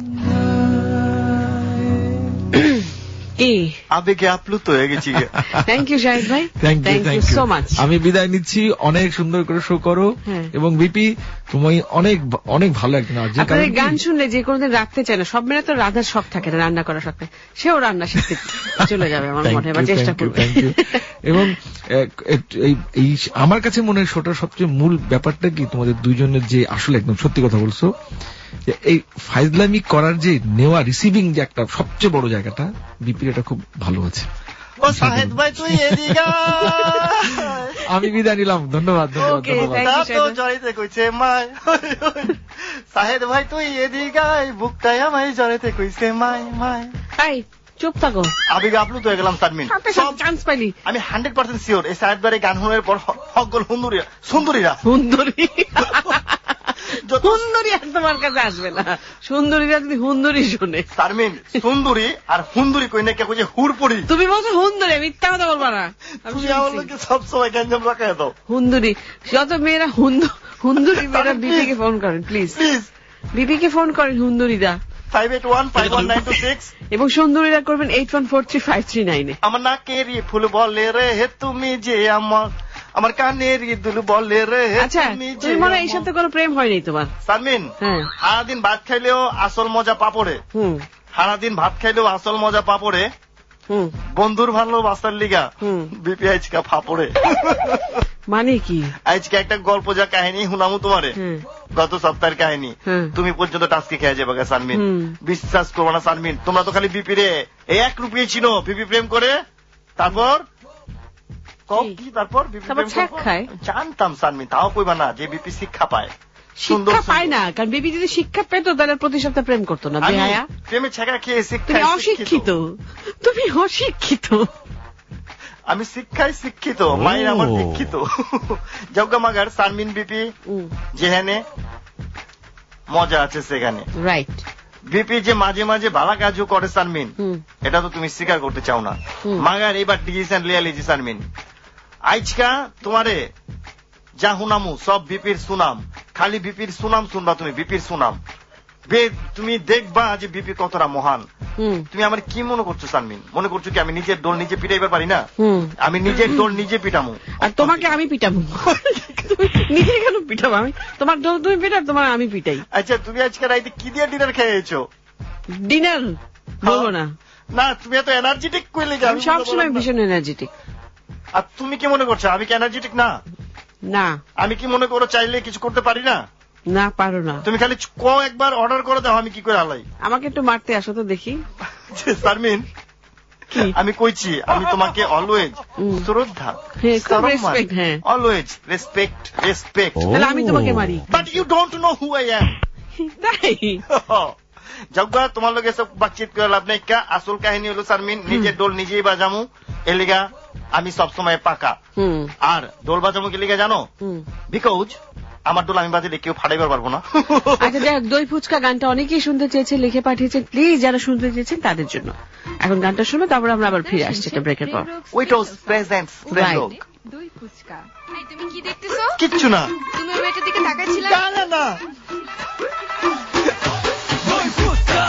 যায়। আবেগে আপ্লুত হয়ে গেছি। থ্যাংক ইউ শাহিদ ভাই, থ্যাংক ইউ সো মাচ। আমি বিদায় নিচ্ছি, অনেক সুন্দর করে শো করো। এবং বিপি তুমি অনেক অনেক ভালো একজন। আপনাদের গান শুনলে যে কোনোদিন রাখতে চায় না, সব মেয়েরা তো রাধার শখ থাকে না, রান্না করার শখ থাকে, সেও রান্না শিখতে চলে যাবে আমার মনে হয়, চেষ্টা করবে। এবং এই আমার কাছে মনে হয় শোটার সবচেয়ে মূল ব্যাপারটা কি, তোমাদের দুইজনের যে আসলে একদম সত্যি কথা বলছো, এই ফাইজলামি করার যে নেওয়া রিসিভিং যে একটা সবচেয়ে বড় জায়গাটা, বিপির এটা খুব ভালো আছে। ও শাহেদ ভাই তুই এদিকে, আমি বিদায় নিলাম। ধন্যবাদ ধন্যবাদ ধন্যবাদ। জড়াইতে কইছে মাই, শাহেদ ভাই তুই এদিকে, বুকটাই আমায় জড়াইতে কইছে মাই মাই। চুপ থাকো, আবেগে আপ্লুত হয়ে গেলাম। তারমিন চান্স পাইলি, আমি 100% শিওর এই শাহেদ ভাইয়ের গান শোনার পর সকল সুন্দরীরা সুন্দরীরা তোমার কাছে আসবে না। সুন্দরীরা যদি হুন্দুরি শোনে, তারমিন সুন্দরী আর হুন্দুরি কই না কে কইছে হুড়পড়ি, তুমি বলছো হুন্দুরি, মিথ্যা কথা বলবা না। তুমি আমার লোকে সবসময় গ্যাঞ্জাম রাখায় দাও। হুন্দুরি, যত মেয়েরা হুন্দুরি মেয়েরা বিপিকে ফোন করেন প্লিজ, বিপিকে ফোন করেন হুন্দুরিরা 581519226 এবং সুন্দরীরা করবেন 81435339। আমার নাকের ফুল বলে রে হে তুমি যে আমার কানের দুল বলে রে। আচ্ছা তুমি মনে এই সাথে কোনো প্রেম হয়নি তোমার? সারমিন, সারাদিন ভাত খাইলেও আসল মজা পাপড়ে, সারাদিন ভাত খাইলেও আসল মজা পাপড়ে, বন্ধুর ভালোবাসার লিগা বিপি আজকা ফাপড়ে। মানে কি? আজকে একটা গল্প যা কাহিনী শুনামু তোমারে, গত সপ্তাহের কাহিনী, তুমি পর্যন্ত টাস্কি খেয়ে যাবে সারমিন। বিশ্বাস করবো না সারমিন, তোমরা তো খালি বিপি রে 1 রুপিয়ে চিনো, বিপি প্রেম করে তারপর জানতাম সারমিন, তাও কইবা না যে বিপি শিক্ষা পায়। শিক্ষা পায় না, কারণ বিপি যদি শিক্ষা পেত তাহলে প্রতি সপ্তাহে প্রেম করতো না। প্রেমে ছেঁকা খেয়ে তুমি অশিক্ষিত, তুমি অশিক্ষিত। আমি শিক্ষায় শিক্ষিত, মায়ের আমার শিক্ষিত। জগমাগার সারমিন বিপি যেখানে মজা আছে সেখানে, রাইট। বিপি যে মাঝে মাঝে ভালো কাজও করে সারমিন, এটা তো তুমি স্বীকার করতে চাও না। মাগার এবার ডিসিশন লিয়া লিজি সারমিন, আজকা তোমারে যা হুনামু সব বিপির সুনাম, খালি বিপির সুনাম শুনবা তুমি, বিপির সুনাম তুমি দেখবা যে বিপি কতটা মহান। তুমি আমার কি মনে করছো সারমিন? মনে করছো কি আমি নিজের দোল নিজে পিটাইবার পারি না? আমি নিজের দোল নিজে পিটামু, আর তোমাকে আমি পিটাবো। নিজে কেন পিটাবো? আমি তোমার দোল তুমি পিটাও, তোমার আমি পিটাই। আচ্ছা তুমি আজকে রাইতে কি দিয়ে ডিনার খেয়েছো? ডিনার বলবো না। না তুমি এত এনার্জেটিক কইলে, আমি সবসময় ভীষণ এনার্জেটিক। আর তুমি কি মনে করছো আমি কি এনার্জেটিক না? না। আমি কি মনে করো চাইলে কিছু করতে পারি না? না পারো না। তুমি খালি একবার অর্ডার করে দাও, আমি কি করে হালাই। আমাকে একটু মারতে আসো তো দেখি। সারমিন আমি কইছি, আমি তোমাকে অলওয়েজ শ্রদ্ধা, অলওয়েজ রেসপেক্ট। তাহলে আমি তোমাকে মারি। But you don't know who I am. তাই জগা তোমার লগে সব বাতচিত করে লাভ নাই কা আসল কাহিনী হলো শারমিন নিজের ডোল নিজেই বাজামু এলিগা আমি সব সময় পাকা আর ডোল বাজামু কি লিগা জানো বিকজ আমার ডোল আমি বাজালে কেউ ফাটাইবার পারবো না আচ্ছা যাই হোক দই ফুচকা গানটা অনেকেই শুনতে চেয়েছে লিখে পাঠিয়েছেন প্লিজ যারা শুনতে চেয়েছেন তাদের জন্য এখন গানটা শুনো তারপর আমরা আবার ফিরে আসছি একটা ব্রেকের পর উইটোস প্রেজেন্টস ফ্রেন্ডলোক দই ফুচকা তুমি কি দেখতেছো কিচ্ছু না তুমি ওই মেয়েটার দিকে তাকাচ্ছিলে না না দই ফুচকা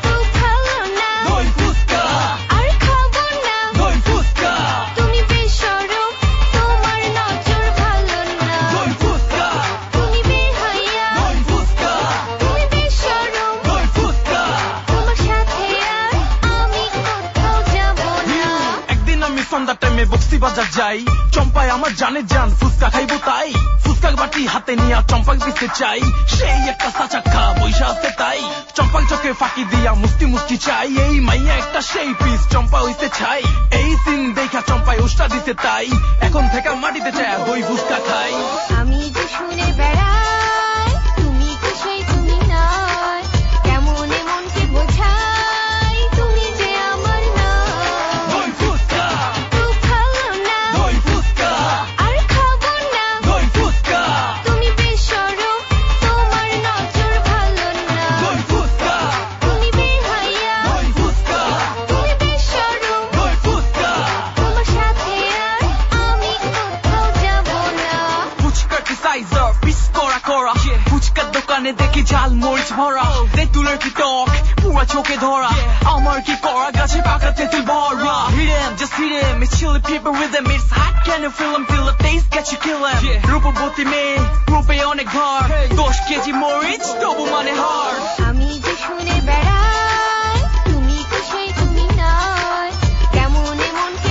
দই ফুচকা আর খাবো না দই ফুচকা তুমি বেশরম তোমার নজর ভালো না দই ফুচকা তুমি বেহায়া দই ফুচকা তুমি বেশরম দই ফুচকা তোমার সাথে আর আমি কোথাও যাব না একদিন আমি সন্ধ্যা টাইমে বক্সি বাজার যাই চম্পায় আমার জানে জান ফুচকা খাইবো তাই ফুচকার বাটি হাতে নিয়ে চম্পাক দিতে চাই সেই একটা সাচাক্কা বৈশা আছে তাই চম্পাক চোখে ফাঁকি দিয়া মুষ্টি মুষ্টি চাই এই মাইয়া একটা সেই পিস চম্পা হইতে চাই এই সিন দেখা চম্পায় উষ্টা দিতে তাই এখন থেকে মাটিতে চায় দই ফুচকা খাই আমি যে শুনে বেড়াই তুমি তো সেই তুমি নয় কেমন মনকে বোঝাই তুমি যে আমার না দই ফুচকা খুব ভালো না দই ফুচকা আর খাবো না দই ফুচকা তুমি বেশরম তোমার নজর ভালো না দই ফুচকা তুমি বেহায়া দই ফুচকা তুমি বেশরম দই ফুচকা তোমার সাথে আর আমি কোথাও যাব না ফুচকা কি সাইজার পিস করা করা ফুচকার দোকানে দেখি ঝাল মরিচ ভরা তেঁতুলের কি টক পুরা চোখে ধরা আমার কি করা গাছে পাকা তেঁতুল ভরা hit him just hit him it's chili pepper with him it's hot can you feel him feel the taste get you kill him রূপবতী মেয়ে রূপে অনেক ঘর 10 কেজি মরিচ তবু মানে হার আমি যে শুনে বেড়াই তুমি তো সেই তুমি নয় কেমন মনকে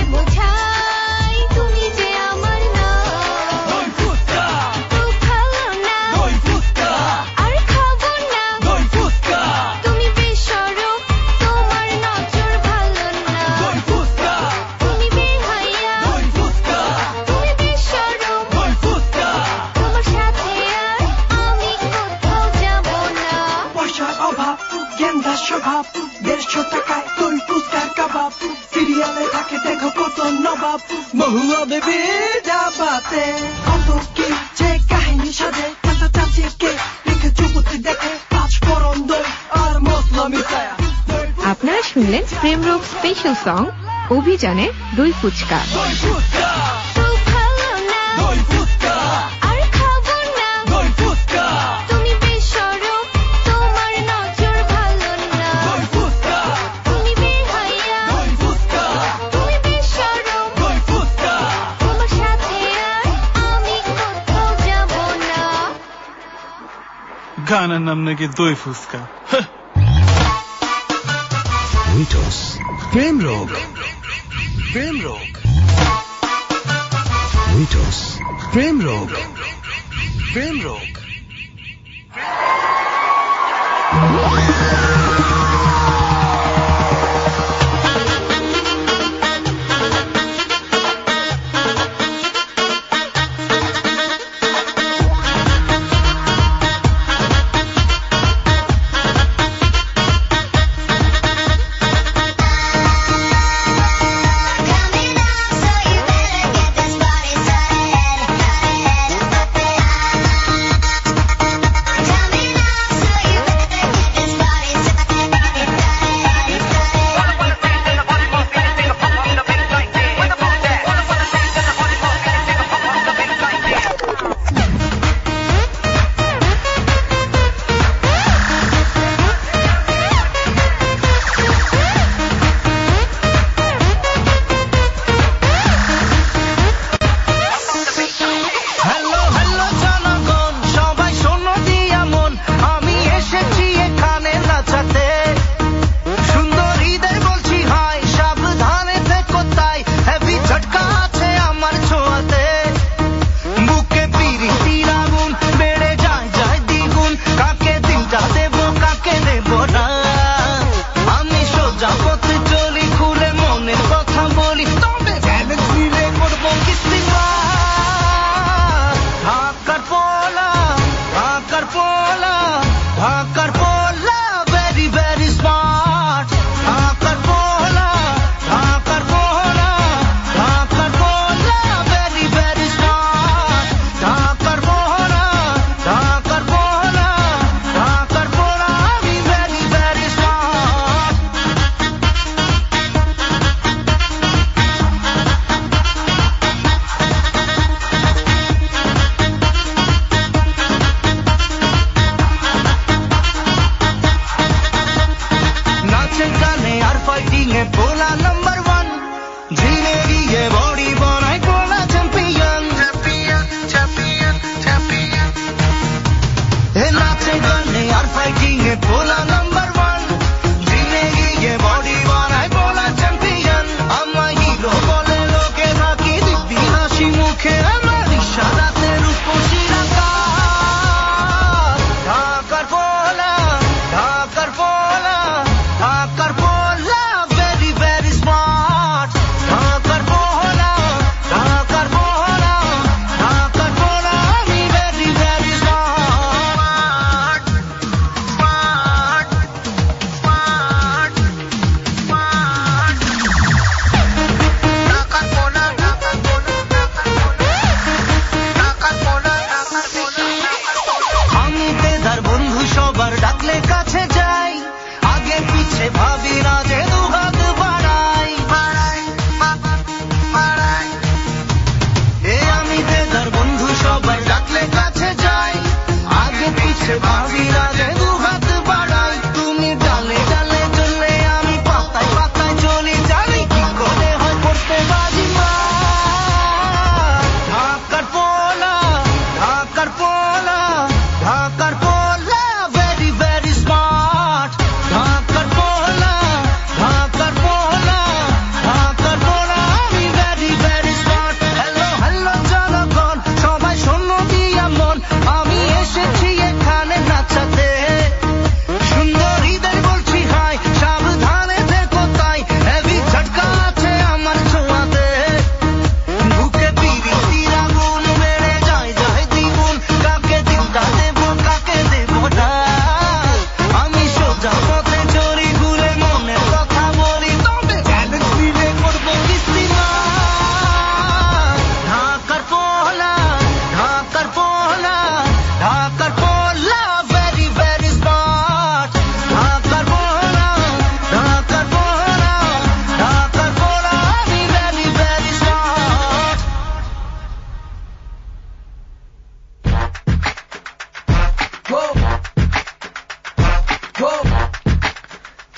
বোঝাই তুমি যে আমার না দই ফুচকা খুব ভালো না দই ফুচকা আর খাবো না দই ফুচকা তুমি বেশরম তোমার নজর ভালো না দই ফুচকা তুমি বেহায়া দই ফুচকা তুমি বেশরম দই ফুচকা তোমার সাথে আর আমি কোথাও যাব না পয়সার অভাব গেন্দা স্বভাব 150 টাকায় দই ফুচকার কাবাব সিরিয়ালে থাকে দেখো কত নবাব মহুয়া বেবির ডাবাতে কত কি যে কাহিনী সাজে কাঁচা চাচিকে লিখে চুপুতি দেখে 5 ফোড়ন দই আর মশলা মিশায়া আপনারা শুনলেন প্রেমরোগ স্পেশাল সং অভিযানে দই ফুচকা দই ফুচকা খুব ভালো না দই ফুচকা আর খাবো না দই ফুচকা তুমি বেশরম তোমার নজর ভালো না দই ফুচকা তুমি বেহায়া দই ফুচকা তুমি বেশরম দই ফুচকা তোমার সাথে আর আমি কোথাও যাব না গানের নাম নাকি দই ফুচকা উইটোস প্রেম রোগ প্রেম রোগ উইটোস প্রেম রোগ প্রেম রোগ Coming up, so you better get this party started.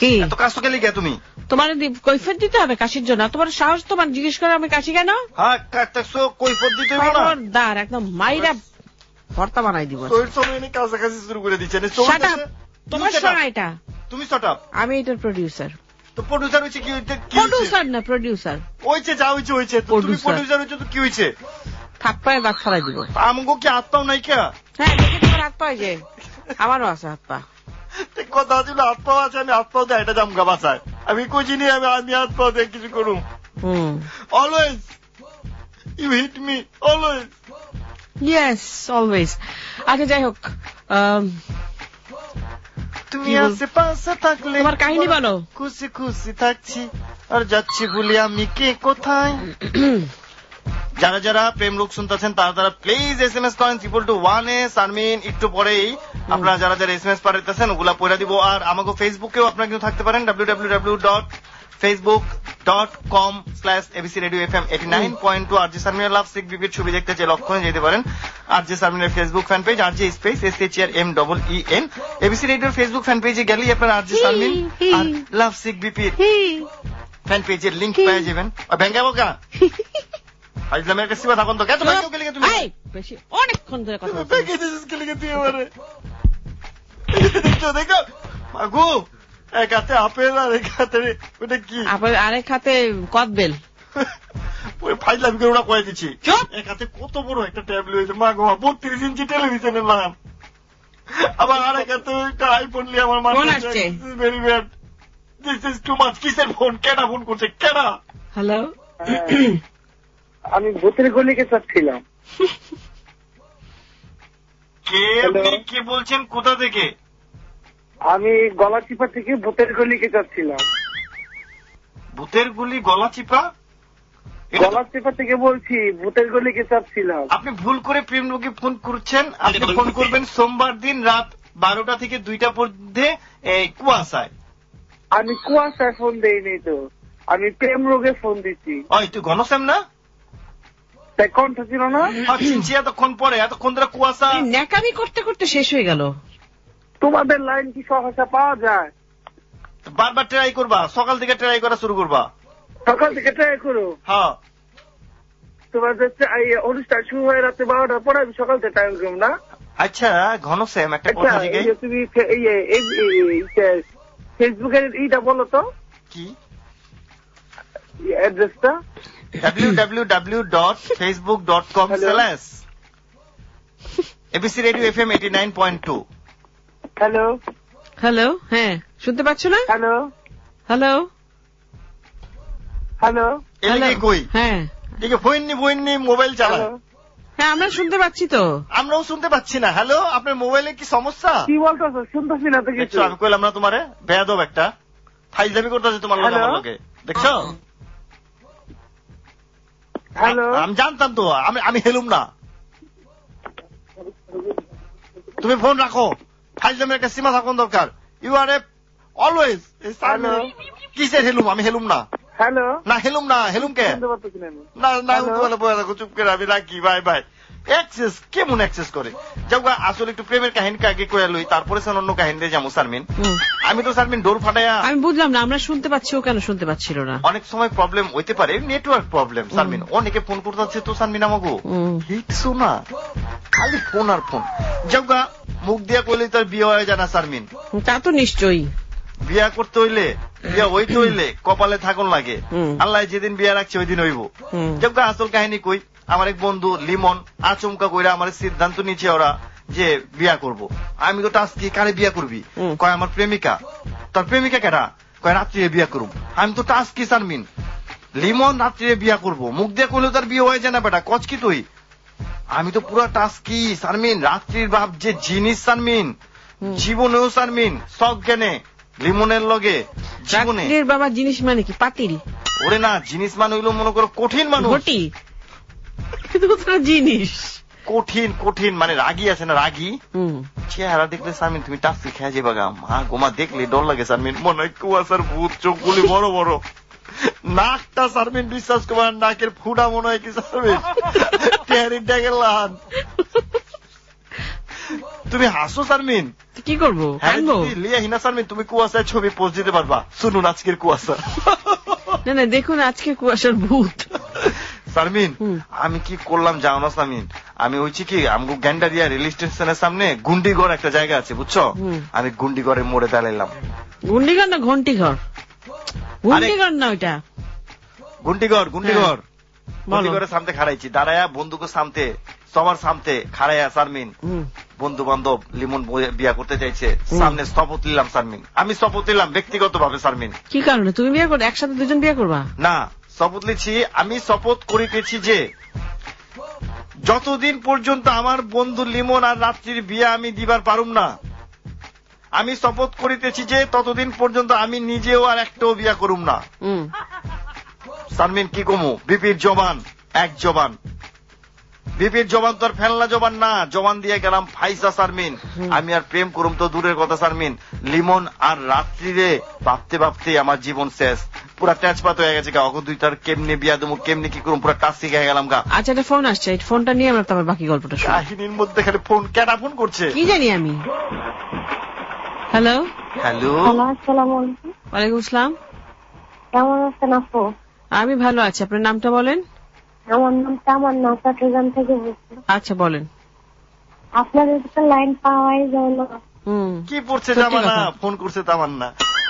কি এত কাজ তো গেলি কে তুমি? তোমার কৈফিয়ত দিতে হবে কাশির জন্য। তোমার সাহস তোমার জিজ্ঞেস করে আমি কাশি কেন? হ্যাঁ কাটতেছো, কৈফিয়ত দিতে হবে না। খবরদার, একদম মাইরা ভর্তা বানাই দিব। তোর সময় এনে কাছাকাছি শুরু করে দিচ্ছে। তোমার সময় এটা। তুমি শটাপ। আমি এটার প্রডিউসার। তো প্রডিউসার হয়েছে কি? প্রডিউসার না প্রডিউসার হয়েছে, যা হয়েছে হয়েছে। তুমি প্রডিউসার হয়েছে তো কি হয়েছে? হাত পায়ে দাঁত ফেলাই দিব। আমাকে কি হাত পাও নাই কে? হ্যাঁ দেখে তোমার হাত পা যে আমারও আছে হাত পা। কথা ছিল হাত পাও আছে, আমি হাত পাও দেয় এটা জামগা বাসায়। আমি কই চিনি আমি হাত পাও দিয়ে কিছু করুম। Always you hit me, always. Yes always. আচ্ছা যাই হোক, তুমি আশেপাশে থাকলে তোমার কাহিনী বলো। খুশি খুশি থাকছি আর যাচ্ছি বলি আমি কে কোথায়। যারা যারা প্রেম লোক শুনতেছেন তারা প্লিজ SMS করেন 222 শারমিন একটু পরেই আপনারা যারা যারা SMS পাঠাইতেছেন ওগুলা পড়া দিব। আর আমাকে ফেসবুকেও আপনারা কিন্তু থাকতে পারেন www.facebook.com/abcradiofm89.2 RJ শারমিনের লাভ সিক বিপির ছবি দেখতে যে লক্ষণে যেতে পারেন। RJ শারমিনের Facebook fan page RJ space SHRMEEN ABC রেডিওর ফেসবুক ফ্যান পেজে গেলেই আপনারা RJ শারমিন আর লাভ সিক বিপির ফ্যান পেজের লিংক পেয়ে যাবেন। আর ভেঙ্গাবো কা আজলামের একটা সীমা থাকুন তো কেন তোমাকে গেলে তুমি বেশি অনেকক্ষণ ধরে কথা বলছো। দেখে দিস গেলে তুই আমারে দেখো দেখো মাগু এক হাতে আপেল আর এক হাতে ওটা কি আপেল আরেক হাতে কদবেল। ওই ফাইজলামি করে ওরা কয়ে দিচ্ছি এক হাতে কত বড় একটা ট্যাবলেট হয়েছে মাগো 32 ইঞ্চি টেলিভিশনের নাম। আবার আরেক হাতে একটা আইফোন নিয়ে আমার ফোন আসছে। Very bad, this is too much. কিসের ফোন? কেডা ফোন করছে? কেডা? হ্যালো, আমি ভূতের গলিকে চাচ্ছিলাম। কে আপনি কি বলছেন? কোথা থেকে? আমি গলাচিপা থেকে ভূতের গলিকে চাচ্ছিলাম। ভূতের গুলি গলাচিপা? গলাচিপা থেকে বলছি, ভূতের গলিকে চাচ্ছিলাম। আপনি ভুল করে প্রেম লোকে ফোন করছেন। আপনি ফোন করবেন সোমবার দিন রাত 12টা থেকে 2টা পর্যন্ত কুয়াশায়। আমি কুয়াশায় ফোন দেইনি তো, আমি প্রেম রোগে ফোন দিচ্ছি। ওই তুই ঘনশ্যাম না? তাই কণ্ঠ ছিল না? চিনছি এতক্ষণ পরে, এতক্ষণ ধরে কুয়াশা ন্যাকামি করতে করতে শেষ হয়ে গেল। তোমাদের লাইন কি সহসা পাওয়া যায়? বারবার ট্রাই করবা, সকাল থেকে ট্রাই করা শুরু করবা। সকাল থেকে ট্রাই করো? হ্যাঁ। তোমাদের অনুষ্ঠান শুরু হয়ে রাতে 12টার পরে আমি সকাল থেকে ট্রাই করব না? আচ্ছা ঘনশ্যাম একটা কথা জিজ্ঞেস, তুমি ফেসবুকের এইটা বলো তো কি অ্যাড্রেসটা? www.facebook.com/abcradiofm89.2। হ্যালো হ্যালো, হ্যাঁ শুনতে পাচ্ছ না? হ্যালো হ্যালো হ্যালো এদিকে কই? হ্যাঁ এদিকে বইননি মোবাইল চালায়। হ্যাঁ আমরা শুনতে পাচ্ছি তো। আমরাও শুনতে পাচ্ছি না। হ্যালো, আপনার মোবাইলে কি সমস্যা? কি বলতেছো? শুনতেছি না তো কিছু। আমি কইলাম না তোমারে বেয়াদব একটা ফাইজলামি করতেছে তোমার লগে আমার লগে, দেখছো? হ্যালো, আমি জানতাম তো, আমি হেলুম না। তুমি ফোন রাখো, ফাইজলামের একটা সীমা থাকুন দরকার। You are a always. কিসের হেলুম? আমি হেলুম না। হ্যালো না হেলুম না। হেলুম কে? না না চুপ করে আমি রাখি। Bye bye. অ্যাক্সেস কেমন অ্যাক্সেস করে যাও। আসলে একটু প্রেমের কাহিনীকে আগে কয়ে লই, তারপরে অন্য কাহিনী দিয়ে যাবো। শারমিন, আমি তো শারমিন ডোর ফাটাইয়া আমি বুঝলাম না আমরা শুনতে পাচ্ছি, ও কেন শুনতে পাচ্ছিল না? অনেক সময় প্রবলেম হইতে পারে, নেটওয়ার্ক প্রবলেম। শারমিন অনেকে ফোন করতেছে তো শারমিন আমাকে হিটছো না, খালি ফোন আর ফোন। যাও মুখ দিয়া কইলে তার বিয়ে হয়ে যায় না শারমিন? তা তো নিশ্চয়ই। বিয়া করতে হইলে, বিয়া হইতে হইলে কপালে থাকুন লাগে। আল্লাহ যেদিন বিয়া রাখছে ওই দিন হইব। যাও আসল কাহিনী কই। আমার এক বন্ধু লিমন আচমকা কইরা আমার সিদ্ধান্ত নিচ্ছে ওরা যে বিয়া করব। আমি তো টাস্কি কারে বিয়া করবি? কয় আমার প্রেমিকা। তোর প্রেমিকা কেডা? কয় রাত্রিরে বিয়া করব। আমি তো টাস্কি শারমিন, লিমন রাত্রিরে বিয়া করব। মুখ দিয়ে কইলে তার বিয়ে হয়ে যায় না বেটা, কচ কি তুই? আমি তো পুরা টাস্কি শারমিন, রাত্রির বাপ যে জিনিস শারমিন, জীবনেও শারমিন সব জ্ঞানে লিমনের লগে জীবনে। বাবা জিনিস মানে কি? পাতিল? ওরে না, জিনিস মানে হইলো মনে করো কঠিন মানুষ। জিনিস কঠিন কঠিন মানে রাগি আছে না, রাগি চেহারা দেখলে শারমিন তুমি টাস্কি খেয়ে যাবে গা। মা গোমা দেখলে ডর লাগে শারমিন, মনে হয় কুয়াশার ভূত, চোখগুলি বড় বড়, নাকটা শারমিন বিশ্বাস করবার নাকের ফুটা মনে হয় কি শারমিন টেহারির ডেকে লান। তুমি হাসো শারমিন, কি করবো? লিয়া হিনা শারমিন তুমি কুয়াশায় ছবি পোস্ট দিতে পারবা? শুনুন আজকের কুয়াশা। না না দেখুন আজকে কুয়াশার ভূত। শারমিন আমি কি করলাম জানো না শারমিন, আমি হয়েছি কি আমগো গ্যান্ডারিয়া রেল স্টেশনের সামনে গুন্ডিগড় একটা জায়গা আছে বুঝছো, আমি গুন্ডিগড়ের মোড়ে দাঁড়াইলাম। গুন্ডিগড় না ঘন্টিঘর? গুন্ডিগড় না ওইটা গুন্ডিগড়। গুন্ডিগড়ের সামনে খাড়াইছি, দাঁড়ায়া বন্ধুকে সামতে সবার সামনে খাড়াইয়া শারমিন বন্ধু বান্ধব লিমন বিয়া করতে চাইছে, সামনে শপথ নিলাম শারমিন, আমি শপথ নিলাম ব্যক্তিগত ভাবে শারমিন। কি কারণে তুমি বিয়ে করবে? একসাথে দুজন বিয়ে করবা? না শপথ নিচ্ছি, আমি শপথ করিতেছি যে যতদিন পর্যন্ত আমার বন্ধু লিমন আর রাত্রির বিয়ে আমি দিবার পারুম না, আমি শপথ করিতেছি যে ততদিন পর্যন্ত আমি নিজেও আর একটাও বিয়া করুম না। শারমিন কি কমু, বিপির জবান এক জবান, বিপির জবান তো আর ফেলনা জবান না, জবান দিয়ে গেলাম ফাইসা শারমিন। আমি আর প্রেম করুম তো দূরের কথা শারমিন, লিমন আর রাত্রিরে ভাবতে ভাবতে আমার জীবন শেষ, পুরা তেজপাত হয়ে গেছে গা। অগ দুইটার কেমনি বিয়া দেবো কেমনি কি করুম, পুরা টাচ শিখে গেলাম গা। আচ্ছা একটা ফোন আসছে, এই ফোনটা নিয়ে আমরা তোমার বাকি গল্পটা শুনি। কাহিনীর মধ্যে খালি ফোন, কেডা ফোন করছে কি জানি আমি। হ্যালো হ্যালো আসসালামু আলাইকুম। ওয়ালাইকুম আসসালাম। কেমন আছেন আপু? আমি ভালো আছি, আপনার নামটা বলেন। আমার নাম তামান্না, চট্টগ্রাম থেকে বলছি। আচ্ছা বলেন। আপনাদের তো লাইন পাওয়াই যায় না। কি পড়ছে তামান্না, ফোন করছে তামান্না।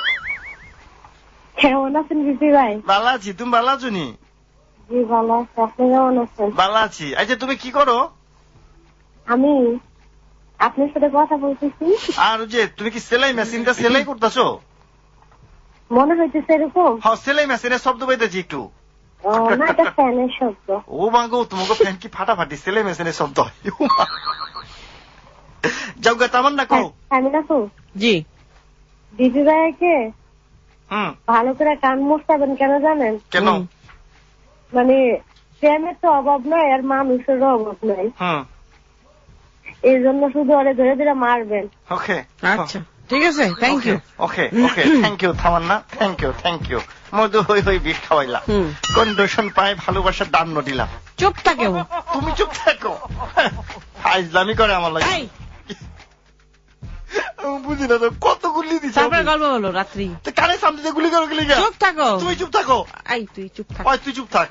কেমন আছেন বিপি ভাই? ভালো আছি, তুমি ভালো আছো নি? জি ভালো আছি, আপনি কেমন আছেন? ভালো আছি। আচ্ছা তুমি কি করো? আমি আপনার সাথে কথা বলতেছি। আর যে তুমি কি সেলাই মেশিনটা সেলাই করতেছো? মনে হইতেছে এরকম। হ্যাঁ সেলাই মেশিনের শব্দ পাইতেছি একটু। না এটা ফ্যানের শব্দ। ও মাগো তোমাকে ফ্যান কি ফাটাফাটি, সেলাই মেশিনের শব্দ। যাওগা তামান্না কো। আমি না কো। জি বিপি ভাইকে ভালো করে কান মুছাবেন কেন জানেন? কেন? মানে প্রেমের তো অভাব নাই আর মানুষেরও অভাব নাই, এই জন্য শুধু ওরে ধরে ধরে মারবেন। ওকে আচ্ছা ঠিক আছে, thank you. Okay okay thank you Tamanna, thank you. মধু হই হই বিষ খাওয়াইলা, কন্ডিশন পায় ভালোবাসার দাম দিলাম। চুপ থাকো তুমি, চুপ থাকো। ফাইজলামি করে আমার লাগে, বুঝি না তো কত গুলি দিচ্ছে। তারপরে গল্প বলো রাত্রি। কানে সামনে যে গুলি করো, চুপ থাকো। তুমি চুপ থাকো। আই তুই চুপ থাক। তুই চুপ থাক।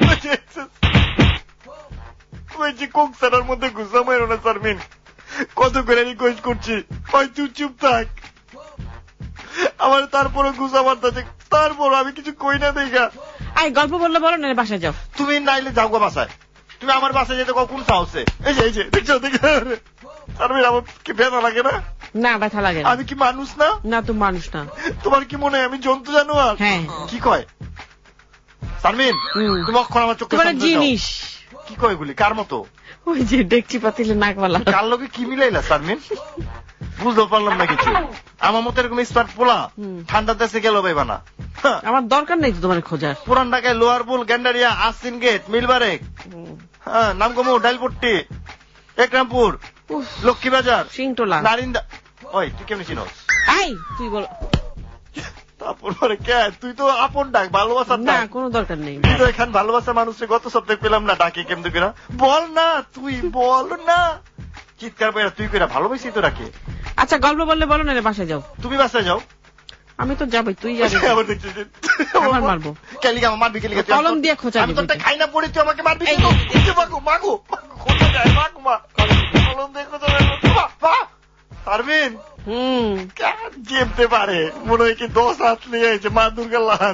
ওই যে কোক সারার মধ্যে ঘুষা মারো না শারমিন, কত করে রিকোয়েস্ট করছি, তুই চুপ থাক। আমার তারপরে ঘুষা মারতেছে, তারপর আমি কিছু কই না দেখা। আই গল্প বললে বলো না বাসায় যাও। তুমি নাইলে যাও গো বাসায়। তুমি আমার বাসায় যেতে কোন সাহসে? এই যে দেখছো শারমিন, আমার কি ব্যথা লাগে না? না ব্যথা লাগে না। আমি কি মানুষ না? না তুমি মানুষ না। তোমার কি মনে হয় আমি জন্তু জানোয়ার? হ্যাঁ। কি কয় শারমিন? তুমি অক্ষণ আমার চোখে জিনিস কি কয় এগুলি? কার মতো? ওই যে দেখছি পাতিলে নাকওয়ালা। কার লোকে কি মিলাইলা শারমিন? বুঝতে পারলাম না কিছু। আমার মতো এরকম স্মার্ট পোলা ঠান্ডা দেশে গেল পাইবা না। আমার দরকার নেই তো তোমার খোঁজার। পুরান ঢাকায় লোয়ারপুল, গ্যান্ডারিয়া, আসিন গেট, মিলবারেক, নামগমু, ডাইলপট্টি, একরামপুর, লক্ষ্মীবাজার, সিংটোলা, নারিন্দা। ওই তুই কেমনি চিনোস? তুই বল। তারপরে কে? তুই তো আপন ডাক, ভালোবাসার না কোনো দরকার নেই। তুই তো এখান ভালোবাসা মানুষকে গত সপ্তাহে পেলাম না, ডাকে কেমনি কিনা বল না, তুই বল না। চিৎকার পেয়ে তুই কেরা ভালোবাসি তো রাখে। আচ্ছা গল্প বললে বলো না বাসায় যাও। তুমি বাসায় যাও। আমি তো যাবই, তুই যাবি। আবার দেখছিস আমার মারবো। কেলিকা আমার মারবি, কেলিকা কলম দিয়ে খোঁচা দিবি। আমি তোরটা খাই না পড়ি, তুই আমাকে মারবি কেন? মাগো খোঁচা দেয়, মাগো মা কলম দিয়ে খোঁচা দেয়। শারমিন যেতে পারে মনে হয় কি 10 হাত নিয়ে এসেছে মা দুর্গা লান।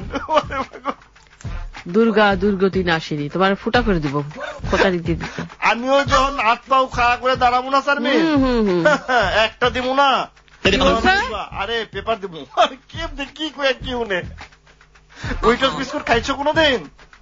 দুর্গা দুর্গতি নাসিনী, তোমার ফুটা করে দিব খোঁচা দিতে দিতে। আমিও যখন হাত পাও খাড়া করে দাঁড়াবো না শারমিন, একটা দিব না। আরে পেপার দিব। কি কয়ে কি উনে ওইটস বিস্কুট খাইছো কোনোদিন?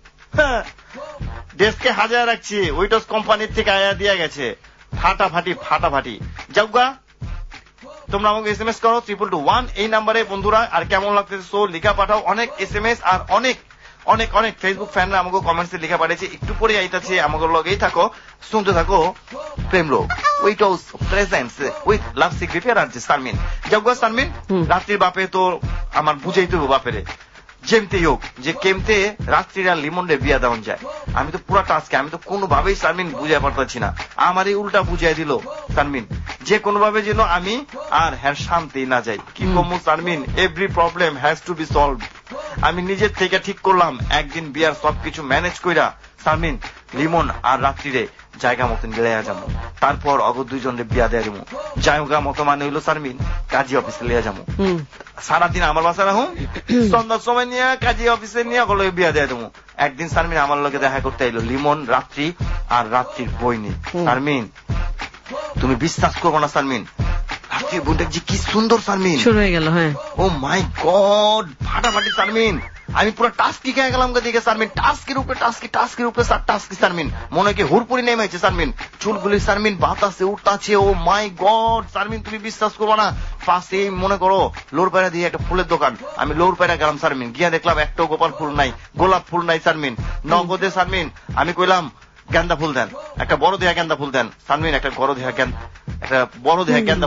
ডেস্কে হাজার রাখছি, ওইটস কোম্পানির থেকে আয়া দিয়া গেছে, ফাটাফাটি। যাওগা তোমরা আমাকে SMS করো 222 এই নাম্বারে বন্ধুরা। আর কেমন লাগতেছে শো লিখা পাঠাও, অনেক SMS আর অনেক ফেসবুক ফ্যানরা আমাকে কমেন্টসে লিখা পাঠিয়েছে। একটু পরে আইতাছে, আমাকে লগেই থাকো, শুনতে থাকো প্রেম রোগ উইটস প্রেজেন্টস উইথ লাভ সিক্রেট আর শারমিন। যাওগা শারমিন, রাত্রির বাপে তো আমার বুঝাইতে হবে বাপেরে, যেমতেই হোক যে কেমতে রাত্রির আর লিমন্ডে বিয়া দেওয়া যায়। আমি তো পুরা টাস্কে, আমি তো কোনোভাবেই সারমিন বুঝাই পারতাছি না, আমার এই উল্টা বুঝাই দিল সারমিন, যে কোনোভাবে যেন আমি আর হ্যাঁ শান্তি না যাই। কি কমু Sharmin, every problem has to be solve. আমি নিজের থেকে ঠিক করলাম একদিন বিয়ার সবকিছু ম্যানেজ কইরা সারমিন লিমন আর রাত্রিরে জায়গা মতন গেলে যাবো, তারপর অগ দুইজনের বিয়া দেয়া যাবো। জায়গা মতো মানে হইলো সারমিন কাজী অফিসে লিয়া যাবো, সারাদিন আমার বাসা রাখুন, সন্ধ্যার সময় নিয়ে কাজী অফিসে নিয়ে গেল বিয়া দেয়া যাবো। একদিন সারমিন আমার লোকে দেখা করতে এলো, লিমন, রাত্রি আর রাত্রির বই নিয়ে। সারমিন তুমি বিশ্বাস করবো না সারমিন, রাত্রির বইটা যে কি সুন্দর সারমিন, শুরু হয়ে গেল। হ্যাঁ, ও মাই গড, ফাটাফাটি সারমিন। আমি পুরো টাস্কি খেয়ে গেলাম দিকে সারমিন, টাস্কির উপরে টাস্কি, টাস্কির উপরে টাস্কি সারমিন, মনে হয় কি হুড়পুরি নেমে হয়েছে সারমিন, চুলগুলি সারমিন বাতাসে উঠতাছে। ও মাই গড সারমিন তুমি বিশ্বাস করবো না, পাশে মনে করো লোরপাড়া দিয়ে একটা ফুলের দোকান, আমি লোরপাড়া গেলাম সারমিন, গিয়া দেখলাম একটা গোপাল ফুল নাই, গোলাপ ফুল নাই সারমিন, নগদে সারমিন। আমি কইলাম গেন্দা ফুল দেন, একটা বড় দেহা গেন্দা ফুল দেন সারমিন, একটা বড় দেহা গেন্দা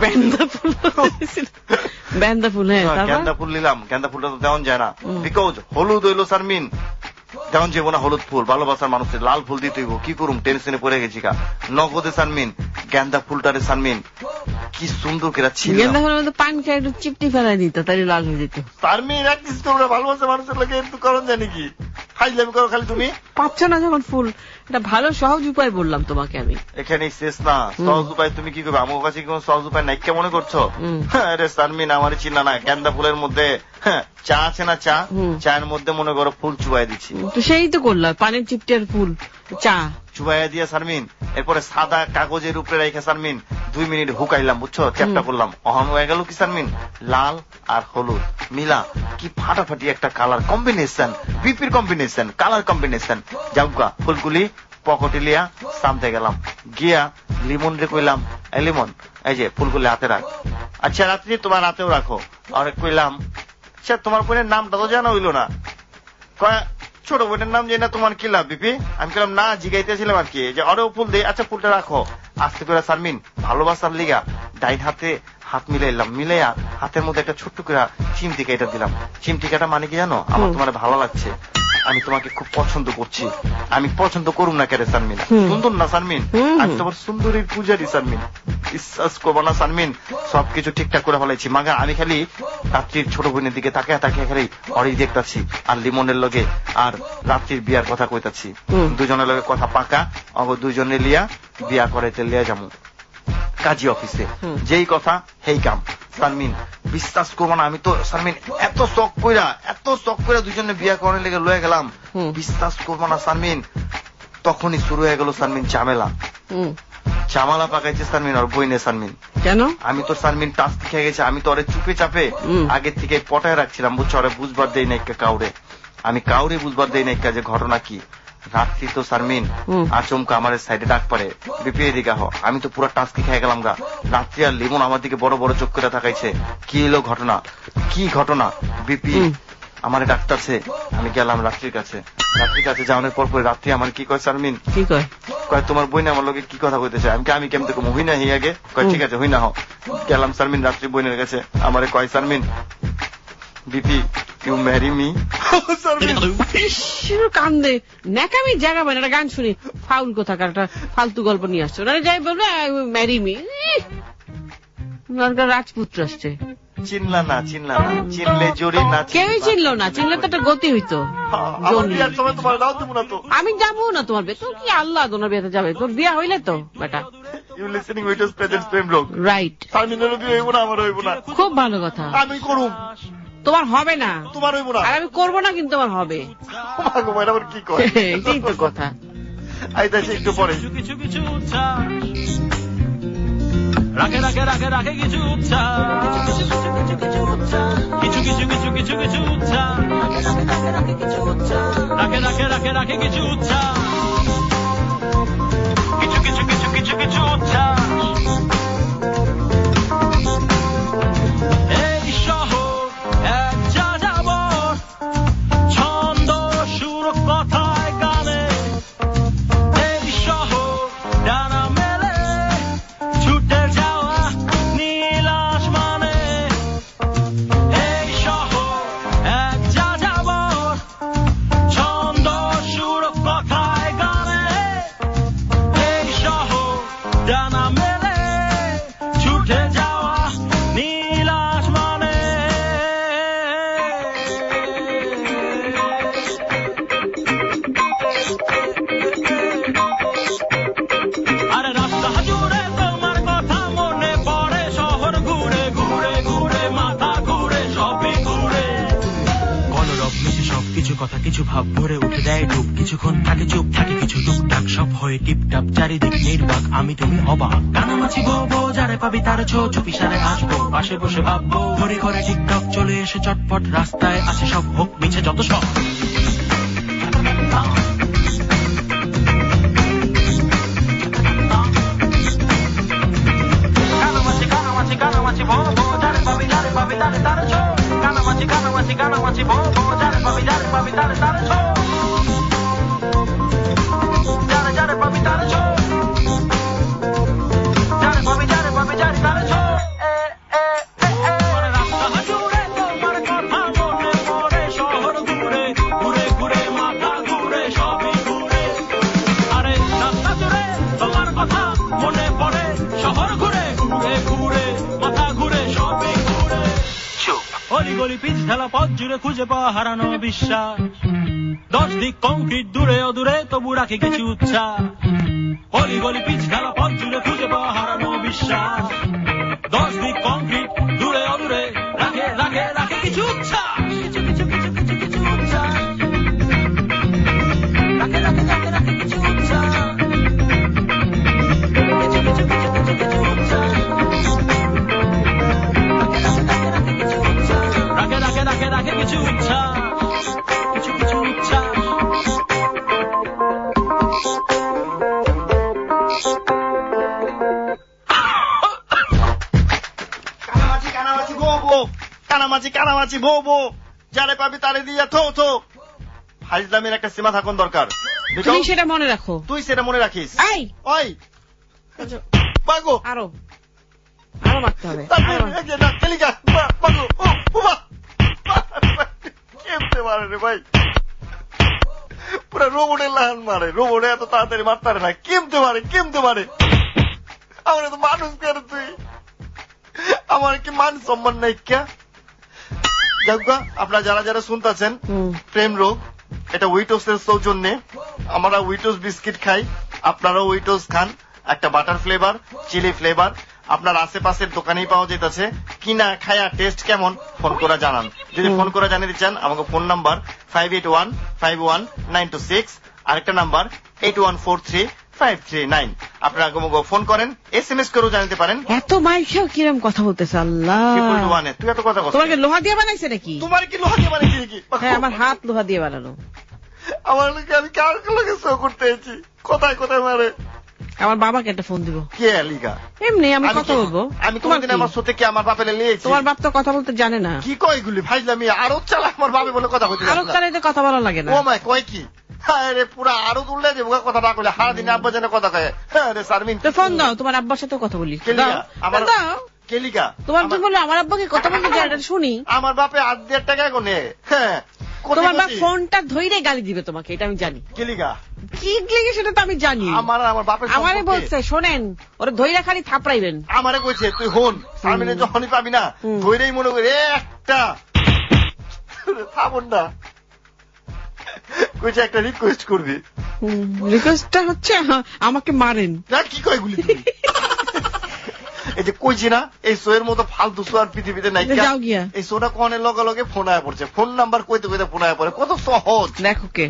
ফুল গেন্দা ফুল নিলাম। গেন্দা ফুলটা তো দেওয়া যায় না, বিকজ হলুদ হইলো সারমিন, দেওয়া যাবো না হলুদ ফুল, ভালোবাসার মানুষের লাল ফুল দিতে হইব, কি করুম টেনশনে পড়ে গেছি কা। নগদে সারমিন গেন্দা ফুলটারে সারমিন কি সুন্দর করে ছিল, গেন্দা ফুলের মধ্যে পানি খেয়ে একটু চিপটি ফেলাই দিত, তাই লাল হয়ে যেত। সারমিন একদিন তোমরা ভালোবাসার মানুষের লাগে একটু করণ জানি কি ফাইজলামি করো খালি, তুমি পাচ্ছ না যখন ফুল। এটা ভালো সহজ উপায় বললাম তোমাকে আমি, এখানে শেষ না। সহজ উপায় তুমি কি করবে, আমার কাছে কোন সহজ উপায় নাই, কে মনে করছো? আরে সারমিন আমার চিন্তা না, গেন্দা ফুলের মধ্যে চা আছে না, চা, চায়ের মধ্যে মনে করো ফুল চুবাই দিচ্ছি, তো সেই তো করলাম, পানির চিপটের ফুল চা চুবাইয়া দিয়ে সারমিন, এরপরে সাদা কাগজের উপরে রেখে সারমিন 2 মিনিট হুকাইলাম, বুঝছো, চ্যাপটা করলাম, অহন হয়ে গেল কি সারমিন লাল আর হলুদ মিলা, কি ফাটাফাটি একটা কালার কম্বিনেশন, বিপির কম্বিনেশন, কালার কম্বিনেশন। যাওগা ফুলগুলি পকেটে লিয়া সামতে গেলাম, গিয়া লিমন রে কইলাম, এই লিমন এই যে ফুলগুলি হাতে রাখ, আচ্ছা রাত্রি তোমার হাতেও রাখো। আর কইলাম আচ্ছা তোমার বোনের নামটা তো জানা হইলো না, ছোট বোনের নাম জানি না, তোমার কি লাভ বিপি? আমি বললাম না, জিগাইতেছিলাম আর কি, যে আরো ফুল দে, আচ্ছা ফুলটা রাখো। আস্তে করে সারমিন ভালোবাসার লিগা ডাইন হাতে হাত মিলাইলাম, মিলাইয়া হাতের মধ্যে একটা ছোট্ট করে চিমটি কেটে দিলাম। চিমটি কাটা মানে কি জানো, আমার তোমার ভালো লাগছে, আমি তোমাকে খুব পছন্দ করছি, আমি পছন্দ করুম না কেরে সারমিন, সুন্দর না সারমিন, আমি তোমার সুন্দরীর পূজারি সারমিন, বিশ্বাস করবো না সারমিন, সবকিছু ঠিকঠাক করে ফেলাইছি। মাগা আমি খালি রাত্রির ছোট বোনের দিকে তাকিয়ে তাকিয়ে খালি অরেই দেখতাছি, আর লিমনের লগে আর রাত্রির বিয়ার কথা কইতাছি, দুজনের লগে কথা পাকা, অগ দুজনে লিয়া বিয়া করাইতে লিয়া যাবো কাজী অফিসে, যেই কথা হেই কাম। সারমিন বিশ্বাস করবো না, আমি তো সারমিন এত শখ কইরা দুজনে বিয়া করার লেগে লয়ে গেলাম, বিশ্বাস করবো না সারমিন, তখনই শুরু হয়ে গেল সারমিন ঝামেলা পাকাইছে সারমিন আর বইনে সারমিন। কেন? আমি তো সারমিন টাস্ক খেয়ে গেছে, আমি তো ওরে চুপে চাপে আগে থেকে পটায় রাখছিলাম, বুঝছো, ওরে বুঝবার দেই না কাউরে, আমি কাউরে বুঝবার দেই না যে ঘটনা কি। রাত্রি তো সারমিন আচমকা আমার সাইডে ডাক পারে, বিপি এদিকে আহ, আমি তো পুরো টাস্কি খেয়ে গেলাম গা। রাত্রি আর লিমন আমার দিকে বড় বড় চোখ করে তাকাইছে, কি এলো ঘটনা, কি ঘটনা? বিপি আমার ডাক্তারছে, আমি গেলাম রাত্রির কাছে, যাওয়ানোর পর রাত্রি আমার কি কয় সারমিন, কি কয়, তোমার বই না আমার লোকে কি কথা কইতেছে, আমি কেমন দেখো হই না হি আগে, কয় ঠিক আছে হই না হ। গেলাম সারমিন রাত্রি বইনের কাছে, আমারে কয় Sharmin BP you marry me. কান্দে ন্যাকামি জায়গা মানে একটা গান শুনি, ফাউল কোথাকার একটা ফালতু গল্প নিয়ে আসছো, যাই বলবে ম্যারি মি, রাজপুত্র আসছে। চিনলা না, চিনলে জোরে না, কেউই চিনলো না, চিনলে তো একটা গতি হইতো। আমি যাবো না তোমার বিয়ে, তোর কি আল্লাহ তোমার বিয়েতে যাবে, তোর বিয়া হইলে তো বেটা। রাইট, খুব ভালো কথা, আমি করুম, তোমার হবে না, তোমার হইব না, আর আমি করবো না, কিন্তু তোমার হবে, কি করে এই তো কথা। আইতাছি একটু পরে। রাখে রাখে রাখে রাখে কিছু কিছু কিছু কিছু কিছু কিছু রাখে রাখে রাখে রাখে কিছু কিছু কিছু কিছু কিছু কিছু এই শহর এক যাযাবর, ছন্দ সুর কথায় গানে, এই শহর ডানা মেলে ছুটে যাওয়া নীল আসমানে, এই শহর এক যাযাবর, কথা কিছু ভাব ভরে উঠে দেয় ডুব, কিছুক্ষণ থাকে চুপ থাকে কিছু টুকটাক, সব হয়ে টিপটাপ চারিদিক নির্বাক, আমি তুমি অবাক। কানামাছি বো যারে পাবি তার ছো, চুপি সারে আসবো পাশে বসে ভাববো, ঘরে ঘরে টিকটক চলে এসে চটপট, রাস্তায় আছে সব হোক মিছে যত সব। কানামাছি বো যারে পাবি তারে তার ছো, কানামাছি বো যারে পাবি তারে তার ছো, যারে পাবি তার ছো, যারে পাবি তার ছো। রাস্তা জুড়ে তোমার কথা মনে পড়ে, শহর ঘুরে ঘুরে ঘুরে মাথা ঘুরে সবই ঘুরে, আরে রাস্তা জুড়ে তোমার কথা মনে পড়ে, শহর ঘুরে ঘুরে ঘুরে মাথা ঘুরে সবই ঘুরে। অলি গলি পিচ ঢালা পথ জুড়ে খুঁজে পাওয়া হারানো বিশ্বাস, 10 দিক কংক্রিট দূরে অদূরে তবু রাখি কিছু উচ্ছ্বাস, অলি গলি পিচ ঢালা পথ জুড়ে খুঁজে পাওয়া হারানো বিশ্বাস, 10 দিক কংক্রিট দূরে অদূরে রাখে কিছু উচ্ছ্বাস, কিছু উচ্ছ্বাস, রাখে কিছু উচ্ছ্বাস, কিছু উচ্ছ্বাস, রাখে কিছু উচ্ছ্বাস, কিছু উচ্ছ্বাস। কানামাছি বো যারে পাবি তারে দিয়া থো। হাজলামের একটা সীমা থাকুন দরকার, তুমি সেটা মনে রাখো। তুই সেটা মনে রাখিস। ওই বাগো আরো মারতে হবে। কেমতে মারে রে ভাই, পুরা রোবটের লাহান মারে, রোবটে এত তাড়াতাড়ি মারতে পারে না। কেমতে মারে আমার তো মানুষ কেন তুই, আমার কি মান সম্মান নাই কে? যাক, আপনারা যারা শুনতেছেন, প্রেম রোগ এটা উইটোসের সৌজন্যে, আমরা উইটোস বিস্কিট খাই, আপনারাও উইটোস খান, একটা বাটার ফ্লেভার, চিলি ফ্লেভার, আপনার আশেপাশের দোকানেই পাওয়া যেতেছে, কিনা খায়া টেস্ট কেমন ফোন করে জানান। যদি ফোন করে জানিয়ে চান, আমাকে ফোন নাম্বার 58151926, আরেকটা নাম্বার 81435339। আপনারা ফোন করেন, SMS করেও জানাতে পারেন। এত মাইকেও কিরম কথা বলতেছে আল্লাহ। তুই এত কথা বল, তোমাকে লোহা দিয়ে বানাইছে নাকি? তোমার কি লোহা দিয়ে বানাইছে নাকি? হ্যাঁ, আমার হাত লোহা দিয়ে বানানো। আমার লোকে আমি কার লোকে শো করতে এসেছি, কোথায় মারে। আমার বাবাকে একটা ফোন দিব। কে লিগা? এমনি আমি কথা বলবো। আমি কোনদিন আমার সাথে কি আমার বাপে লিয়েছি? তোমার বাপ তো কথা বলতে জানে না। কি কয় এগুলি ভাইলামি? আরো চালা আমার বাপে বলে কথা বলতে, আরো চালাইতে কথা বলা লাগে না। ও মাই কয় কি? হ্যাঁ রে, পুরা আরো উল্লে দেবো কথা না কইলে সারাদিন আব্বা জানে কথা কয়। হ্যাঁ রে শারমিন, তো ফোন দাও, তোমার আব্বার সাথে কথা বলি। দাও কেলিকা, তোমার তুমি বলো আমার আব্বাকে কথা বলতে যায়, এটা শুনি। আমার বাপে 8,000 টাকা কোনে। হ্যাঁ, তোমার বাপ ফোনটা ধইরে গালি দিবে তোমাকে, এটা আমি জানি। কেলিকা কি লিগে সেটা তো আমি জানি। আমার বাপের আমারে বলছে, শোনেন ওরা ধইরা খালি থাপড়াইবেন। আমারে কইছে তুই হন শারমিনে যখনই পাবি না ধইরেই মনে করে একটা থামুন না, কইছে একটা রিকোয়েস্ট করবি। রিকোয়েস্টটা হচ্ছে আমাকে মারেন না। কি কয় গুলি এই যে কইছি না, এই শোয়ের মতো ফালতু শো আর পৃথিবীতে নাই। যাও গিয়া এই শোটা কোনে লগে ফোন আয়া পড়ছে, ফোন নাম্বার কইতে ফোন আয়া পড়ে, কত সহজ। দেখো কে।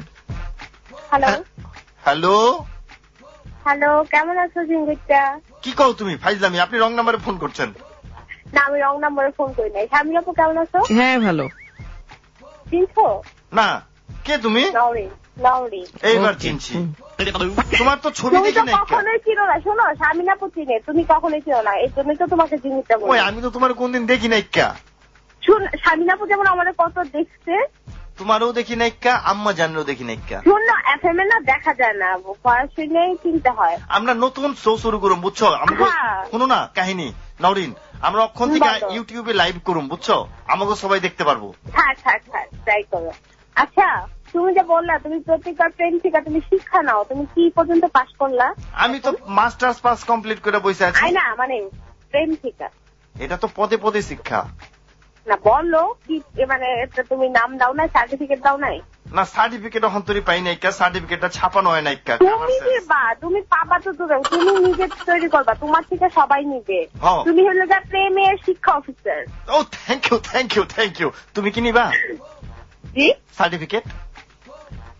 হ্যালো, কেমন আছো জিঙ্গিটা? কি কও তুমি ফাইজলামি? আপনি রং নাম্বারে ফোন করছেন। না, আমি রং নাম্বারে ফোন করি নাই। শামিল আপু কেমন আছো? হ্যাঁ ভালো। চিনছো না? কে তুমি? লাউরি। এইবার চিনছি। তোমার তো ছবি দেখি নাই। কখনোই ছিল না। শোনো, শামিল আপু চিনে, তুমি কখনোই ছিল না, এই জন্যই তো তোমাকে জিনিসটা বলি। আমি তো তোমার কোনদিন দেখি নাই। শুন, শামিল আপু যেমন আমাদের কত দেখছে, তোমারও দেখি নাই, আম্মা জানলেও দেখি নাই। শুন না, FM এ না দেখা যায় না, পড়াশোনাই চিনতে হয়। আমরা নতুন শো শুরু করুম, বুঝছো? আমরা শুনো না কাহিনী নওরিন, আমরা অক্ষণ থেকে ইউটিউবে লাইভ করুম, বুঝছো? আমাকে সবাই দেখতে পারবো। থাক ট্রাই করো। আচ্ছা, তুমি যে বললা তুমি প্রতিকার প্রেম থেকে তুমি শিক্ষা নাও, তুমি কি পর্যন্ত পাস করলা? আমি তো মাস্টার্স পাস কমপ্লিট করে বসে আছি। না মানে প্রেম শিক্ষা, এটা তো পদে পদে শিক্ষা না। বলো কি, মানে তুমি নাম দাও নাই, সার্টিফিকেট দাও নাই? না, সার্টিফিকেট অন্তরি পাই নাই, সার্টিফিকেটটা ছাপানো হয় নাই। তুমি পাবা তো দূরে, তুমি নিজে তৈরি করবা, তোমার থেকে সবাই নিবে। তুমি হলো যা প্রেমের শিক্ষা অফিসার। O thank you. তুমি কি নিবা জি সার্টিফিকেট?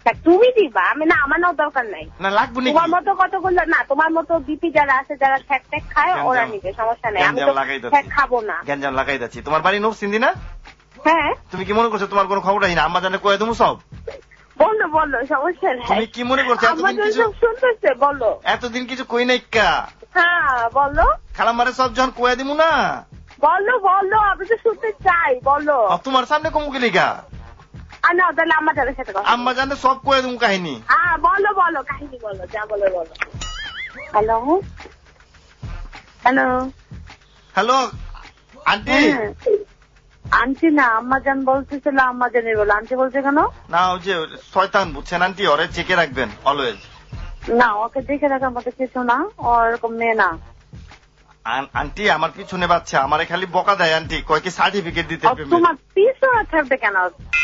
তুমি দিবা, আমি না, আমার নাও দরকার নাই। না লাগবে নাকি? তোমার মতো কতগুলো না, তোমার মতো বিপি যারা আছে যারা ঠ্যাক ঠ্যাক খায় ওরা নিবে, সমস্যা নেই। আমি তো ঠ্যাক খাবো না। গ্যাঞ্জাম লাগাই যাচ্ছি। তোমার বাড়ি নরসিংদী না? হ্যাঁ। তুমি কি মনে করছো তোমার কোনো খবর নাই না? আম্মা জানে কয়ে দেবো সব। বলো বলো, সমস্যা নেই। তুমি কি মনে করছো এতদিন কিছু শুনতেছে? বলো। এতদিন কিছু কই নাই কা? হ্যাঁ বলো। খালাম্মারে সব যখন কয়ে দিমু না। বলো বলো, আমি তো শুনতে চাই, বলো। তোমার সামনে কমু গেলি গা? না, তাহলে আম্মা জানের সাথে কথা। আম্মা জানতে সব কয়ে দেবো কাহিনী। হ্যাঁ বলো বলো, কাহিনী বলো, যা বলো বলো। Hello hello hello aunty. Aunty না, আম্মা জান বলতেছিল। আম্মা জানের বলো, আন্টি বলছে কেন? না ওই যে শয়তান বুঝছেন আন্টি, ওরে চেকে রাখবেন অলওয়েজ। না, ওকে দেখে রাখার মতো কিছু না, ওরকম মেয়ে না। আন্টি আমার পিছনে বাচ্চা, আমারে খালি বকা দেয় আন্টি, কয় কি সার্টিফিকেট দিতে। তোমার পিছনে থাকবে কেন?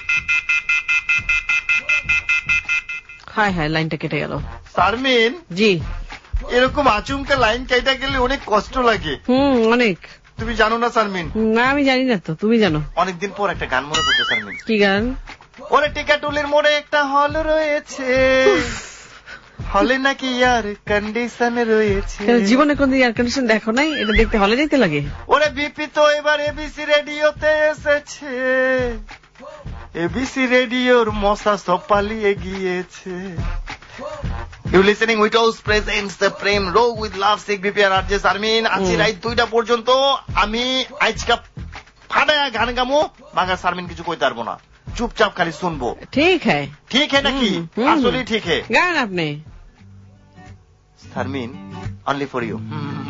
হায় হায়, লাইনটা কেটে গেল। শারমিন। জি। এরকম আচমকা লাইন কেটে গেলে অনেক কষ্ট লাগে। অনেক। তুমি জানো না শারমিন? না আমি জানি না তো, তুমি জানো। অনেকদিন পর একটা গান মনে পড়ছে শারমিন। কি গান? ওরে টিকাটুলির মোড়ে একটা হল রয়েছে, হলে নাকি এয়ার কন্ডিশন রয়েছে। জীবনে কোনদিন এয়ার কন্ডিশন দেখো নাই? এটা দেখতে হলে যেতে লাগে। ওরে বিপি তো এবার এবিসি রেডিওতে এসেছে, এবিসি রেডিওর মশা সব পালিয়ে গিয়েছে। You listening with us presents the Prem Rogue with Love Sick BP R RJ Sharmin. আজকে রাত 2টা পর্যন্ত আমি আজকা ফাটায়া গান গামো, বাংলা শারমিন কিছু কইতে পারবো না, চুপচাপ খালি শুনবো। ঠিক হ্যাঁ? ঠিক হ্যাঁ নাকি? আসলে ঠিক হ্যাঁ। গান আপনি Sharmin only for you,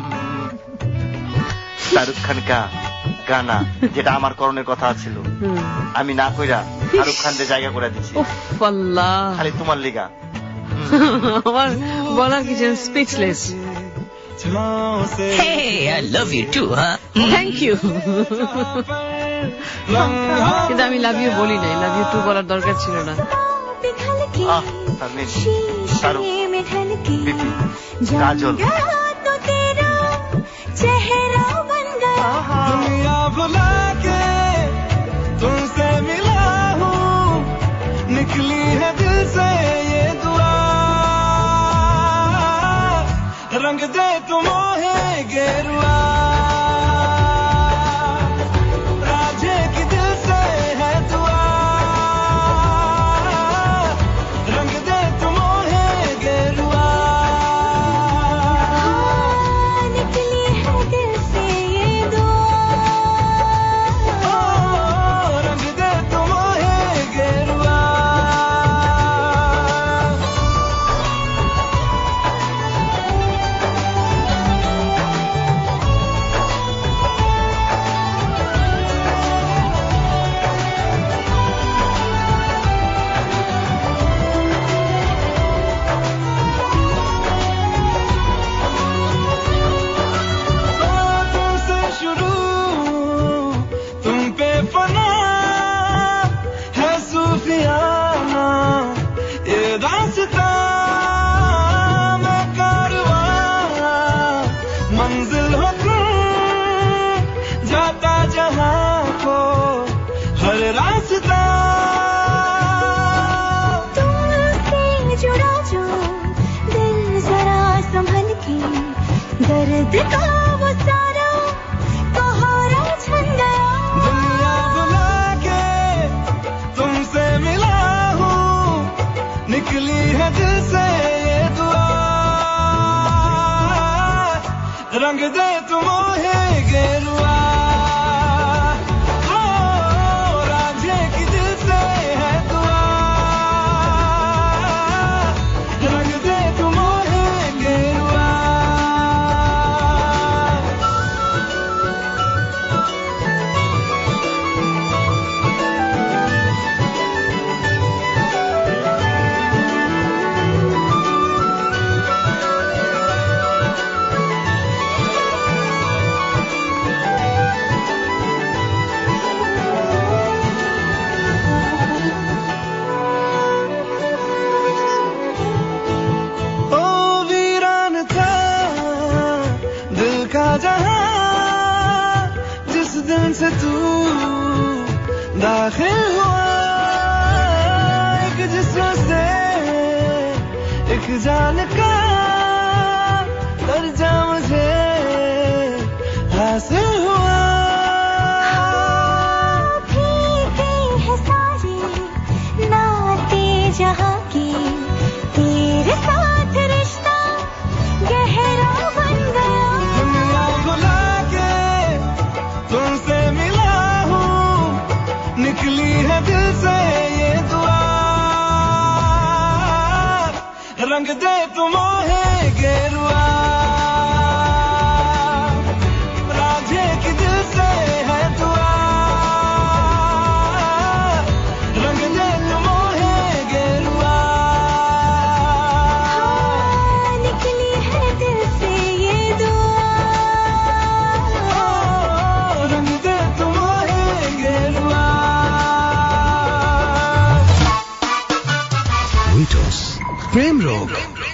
Shahrukh Khan কা গানা, যেটা আমার করণের কথা ছিল, আমি না কইরা শাহরুখ খানদের জায়গা করে দিচ্ছি। খালি তোমার লিগা। আমার বলার কিছু, speechless. Hey, I love you too, huh? Thank you. কিন্তু আমি লাভ ইউ বলি নাই, লাভ ইউ টু বলার দরকার ছিল না। শাহরুখ, বিপি, কাজল, চেহারা বন গয়া, দুনিয়া ভুলা के तुमसे मिला हूँ, निकली है दिल से ये दुआ, रंग दे तुम है गेरुआ, राजे की दिल से है दुआ, रंग दे तुम है गेरुआ, निकली है दिल से ये दुआ, रंग दे तुम है गेरुआ। तुमसे शुरू तुम पे फना है सूफियाना ये रास्ता, मैं कारवां मंजिल हो तुम, जाता जहां को हर रास्ता, तुमसे जुड़ा जो दिल जरा संभल के, दर्द का वो सारा कोहरा छन गया, दुनिया बुला के तुमसे मिला हूँ, निकली है दिल से ये दुआ, रंग दे तुम है गेरुआ, राजे की दिल से है दुआ, रंग दे तुम है गेरुआ। ओ वीरान था दिल का जहां, जिस दिन से तू दाखिल हुआ एक जिस्म से जान का दर्जा मुझे हासिल हुआ जहाँ की तेरे साथ रिश्ता गहरा बन गया दुनिया बुला के तुमसे मिला हूँ निकली है दिल से ये दुआ रंग दे तुम है गेरुआ राधे की दिल से है दुआ रंग दे तुम প্রেম রোগ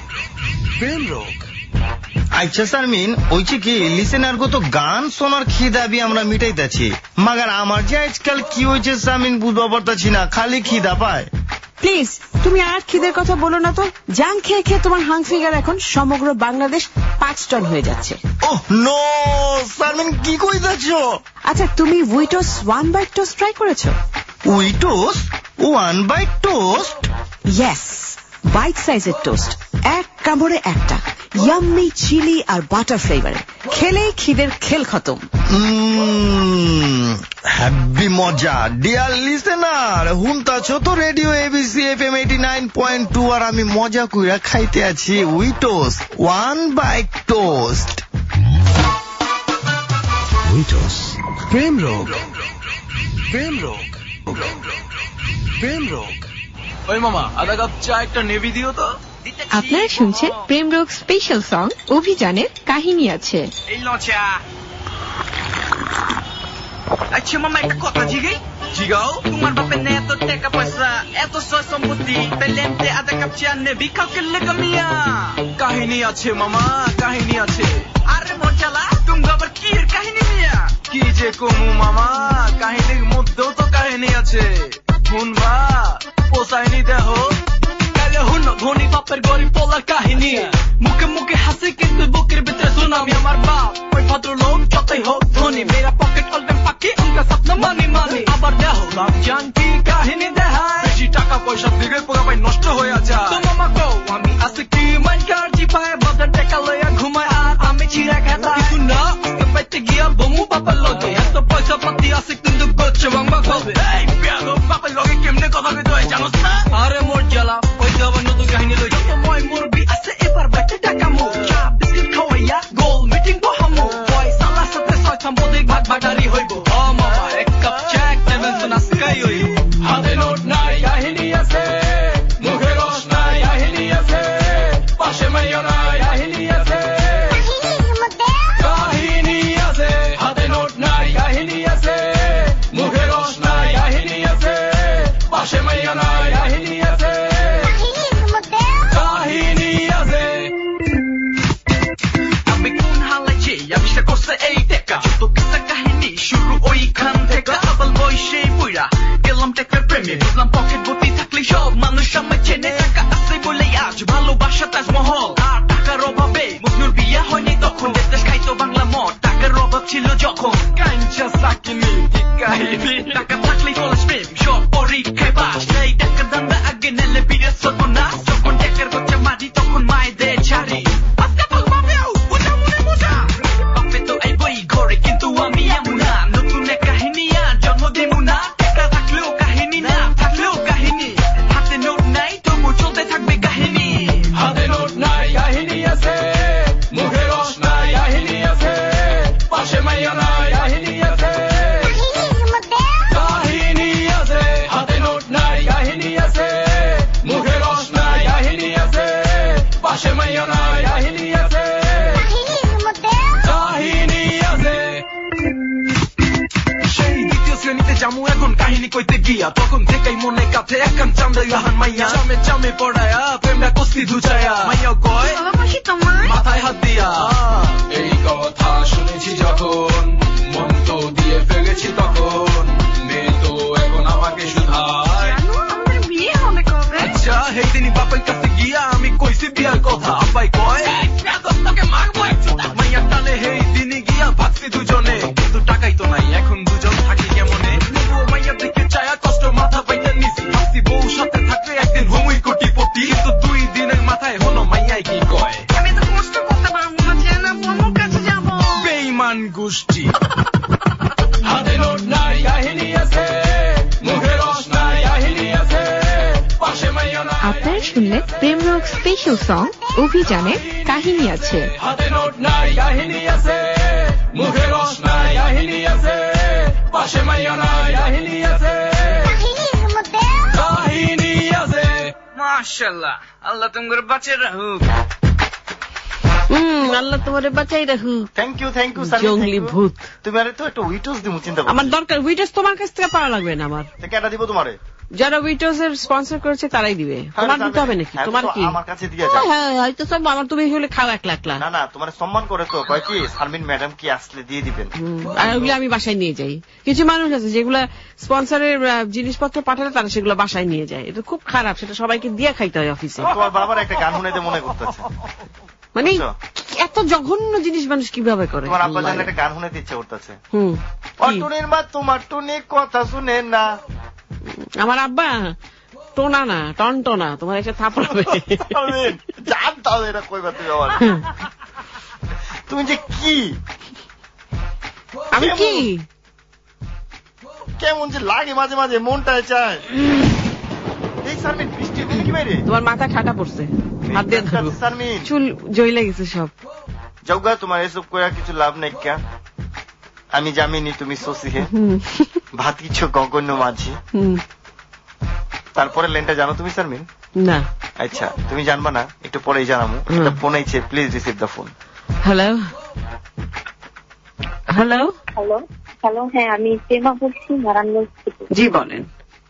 আচ্ছা শারমিন ওইছে কি লিসেনার গো তো গান শোনার খিদা বি আমরা মিটাইতেছি মাগার আমার যে আজকাল কি হয়েছে শারমিন বুঝবা পারতাছি না খালি খিদা পায় প্লিজ তুমি আর খিদের কথা বলো না তো জাং খেয়ে খেয়ে তোমার হাং ফিগার এখন সমগ্র বাংলাদেশ 5 টন হয়ে যাচ্ছে ওহ নো শারমিন কি কইতাছ আচ্ছা তুমি উইটোস 1 বাইট টোস্ট ট্রাই করেছো উইটোস 1 বাইট টোস্ট ইয়েস বাইট সাইজের টোস্ট এক কামড়ে একটা ইয়াম্মি চিলি আর বাটার ফ্লেভারে খেলেই খিদের খেল খতম হ্যাপি মজা ডিয়ার লিসেনার হুনতাছো তো রেডিও এবিসি এফএম 89.2 আর আমি মজা কইরা খাইতে আছি উইটোস 1 বাইট টোস্ট উইটোস প্রেম রোগ ওই মামা আধা কাপ চা একটা নেভি দিও তো আপনারা শুনছেন প্রেম রোগ স্পেশাল সং অভিযানের কাহিনী আছে এই লচা আচ্ছা মামা একটা কথা জিগাও তোমার বাপের নে এত টাকা পয়সা এত সয় সম্পত্তি পেলেন্তে আধা কাপ চা নেভি কাউকে লেগা মিয়া কাহিনী আছে মামা কাহিনী আছে আরে মোচালা তুমি আবার কি এর কাহিনী মিয়া কি যে কমু মামা কাহিনীর মধ্যেও তো কাহিনী আছে শুনবা পোসাইনি দেহ কালে হুনো ধনী বাপের গরিব পোলার কাহিনী মুখে মুখে হাসি কিন্তু বুকের ভিতরে সুনামি আমার বাপ ওই ভদ্রলোক যতই হোক ধনী মেরা পকেট অলটাইম ফাঁকি উনকা স্বপ্ন মানি মানি আবার দেহ বাপ জান কি কাহিনী দেখায় বেশি টাকা পয়সা দিকে পোকা পাই নষ্ট হয়ে যায় তো মামা কও আমি আজকে কি মাইন কার্জি পায় বাজার টাকা লইয়া ঘুমায় আর আমি চিরা খেতা কিছু না আজকে পাইতে গিয়া বমু বাবার লগে এত পয়সা পাতি আছে কিন্তু গচ্ছে বাংবা খাবে এই পেয়াদো বাবার লগে কেমনে কথা কইতে হয় জানোস না আরে মোর জ্বালা ওই তো আবার নতুন কাহিনী লই যত মই মুরবি আছে এবার বাইতে টাকা মোর চা বিস্কিট খাওয়াইয়া গোল মিটিং বহামো পয়সা লাসাতে ছয় সম্পত্তির ভাগ ভাগারি হইব ও মামা এক কাপ চা একটা বেলসন আজকাই হইব হাতে নোট নাই কাহিনী আছে মুখে রস নাই কাহিনী আছে পাশে মাইয়া নাই কাহিনী আছে কাহিনী আছে হাতে নোট নাই কাহিনী আছে মুখে রস নাই কাহিনী আছে পাশে মাইয়া নাই কাহিনী আছে কাহিনী আছে আমি কোন হালাইছি আবিষ্কার করছে এই টেকা যত কিসা কাহিনী শুরু ওইখান থেকে আবার বয়সে বুইরা গেলাম টেকার প্রেমে বুঝলাম পকেট ভর্তি থাকলে সব মানুষ আমায় চেনে টাকা আছে বলে আজ ভালোবাসা তাজমহল আর টাকার অভাবে মজনুর বিয়া হয়নি তখন দেশ খাইতো বাংলা মদ টাকার অভাব ছিল যখন কাঞ্চা সাকিনি কাহিনী টাকা থাকলেই কলেজ প্রেম সব পরীক্ষায় পাস এই টাকার দান্দা আগে নেলে বিরে সর্বনাশ যখন টাকার বাচ্চা মারি তখন মায়েদের ছাড়ি কিন্তু আমি এমন না নতুন এক কাহিনী আর জন্ম দেবো না টাকা থাকলেও কাহিনী না থাকলেও কাহিনী হাতে নোট নাই তবু চলতে থাকবে কাহিনী হাতে নোট নাই কাহিনী আছে মুখে রস নাই কাহিনী আছে পাশে মাইয়া নাই কাহিনী আছে কাহিনী আছে হাতে নোট নাই কাহিনী আছে মুখে রস নাই কাহিনী আছে পাশে মাইয়া নাই কাহিনী আছে কাহিনী আছে সেই দ্বিতীয় শ্রেণীতে জামু এখন কাহিনী কইতে গিয়া তখন থেকেই মনে কাছে একান চান্দে লাহান মাইয়া চামে চামে পড়ায়া প্রেমটা কস্তি ধুচায়া মাইয়া কয় মাথায় হাত দিয়া এই কথা শুনেছি যখন মন তো দিয়ে ফেলেছি তখন মেয়ে তো এখন আমাকে শুধায় আচ্ছা সেই দিনই বাপের কাছে গিয়া আমি কইছি বিয়া শয়তান গোষ্ঠী হাতে নোট নাই কাহিনী আছে মুখে রস নাই কাহিনী আছে পাশে মাইয়া নাই আপনারা শুনলেন প্রেম রোগ স্পেশাল সং অভিযানে কাহিনী আছে। হাতে নোট নাই কাহিনী আছে মুখে রস নাই কাহিনী আছে পাশে মাইয়া নাই কাহিনী আছে কাহিনী আছে। মাশাআল্লাহ আল্লাহ তোমার বাঁচিয়ে রাখুক। আল্লাহ তোমার বাঁচাই রাখুক। থ্যাংক ইউ জঙ্গলি ভূত। তুমি আরে তো একটা উইটোস দিমু চিন্তা করো। আমার দরকার উইটোস, তোমার কাছ থেকে পাওয়া লাগবে না আমার। কেটা দিব তোমারে? যারা উইটোস এর স্পন্সর করেছে তারাই দিবে। তোমার দিতে হবে নাকি? তোমার কি আমার কাছে দিয়া যাও। হ্যাঁ হয়তো সব আমার, তুমি হলে খাও 1 লাখ। না না তোমার সম্মান করে তো কয় কি শারমিন ম্যাডাম কি আসলে দিয়ে দিবেন। আর ওগুলো আমি বাসায় নিয়ে যাই। কিছু মানুষ আছে যেগুলা স্পন্সরের জিনিসপত্র পাঠালে তারা সেগুলো বাসায় নিয়ে যায়। এটা খুব খারাপ, সেটা সবাইকে দিয়ে খাইতে হয় অফিসে। তোমার বাবার একটা গান শুনাইতে মনে করতেছে। মানে এত জঘন্য জিনিস মানুষ কিভাবে করে? তোমার আব্বা জানলে একটা গান শুনাইতে ইচ্ছা করতেছে। অটুনির মা তোমার টুনির কথা শুনে না। আমার আব্বা টোনা না টনটনা, তোমার একটা থাপড়াবে। জানতাম এটা কইবা তুমি আমার। তুমি যে কি, আমি কি কেমন যে লাগে মাঝে মাঝে মনটায় চায়। এই শারমিন বৃষ্টি হইবে নাকি বাইরে? তোমার মাথা ঠাটা পড়ছে, হাত দিয়ে ধরো। শারমিন চুল জইলে গেছে সব। জগা তোমার এসব কইরা কিছু লাভ নাই কা। আমি জামিনি তুমি শশী ভাত কিছু গগন্য মাঝি। তারপরে লেনটা জানো তুমি শারমিন? না। আচ্ছা তুমি জানবা না, একটু পরেই জানাবো। একটা ফোন আইছে, please receive the phone. Hello hello hello hello হ্যাঁ আমি প্রেমা বলছি নারায়ণগঞ্জ থেকে। জি বলেন।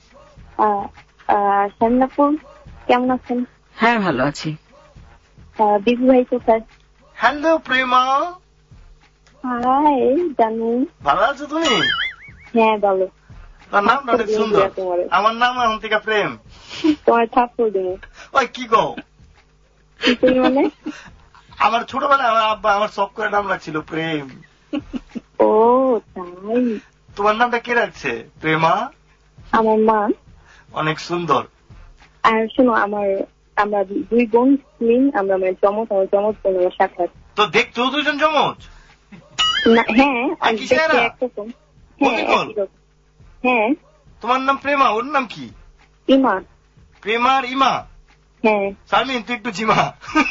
শামিনাপুর কেমন আছেন? হ্যাঁ ভালো আছি। বিভু ভাই কোথায়? হ্যালো প্রেমা। হাই জানু, ভালো আছো তুমি? হ্যাঁ ভালো। তার নাম অনেক সুন্দর। আমার নাম এখন থেকে প্রেম। তোমার থাপ্পড় দেবো। ওই কি গো মানে? আমার ছোটবেলায় আমার আব্বা আমার শখ করে নাম রাখছিল প্রেম। ও তাই? তোমার নামটা কে রাখছে? প্রেমা। আমার মা। অনেক সুন্দর। আর শোনো, আমরা 2 বোন মিল, আমরা জমজ, আমার জমজ বোন সাক্ষাৎ। তো দেখতো 2জন জমজ? হ্যাঁ একরকম। হ্যাঁ। তোমার নাম প্রেমা, ওর নাম কি? ইমা। প্রেমার ইমা? হ্যাঁ। শারমিন তুই একটু জিমা।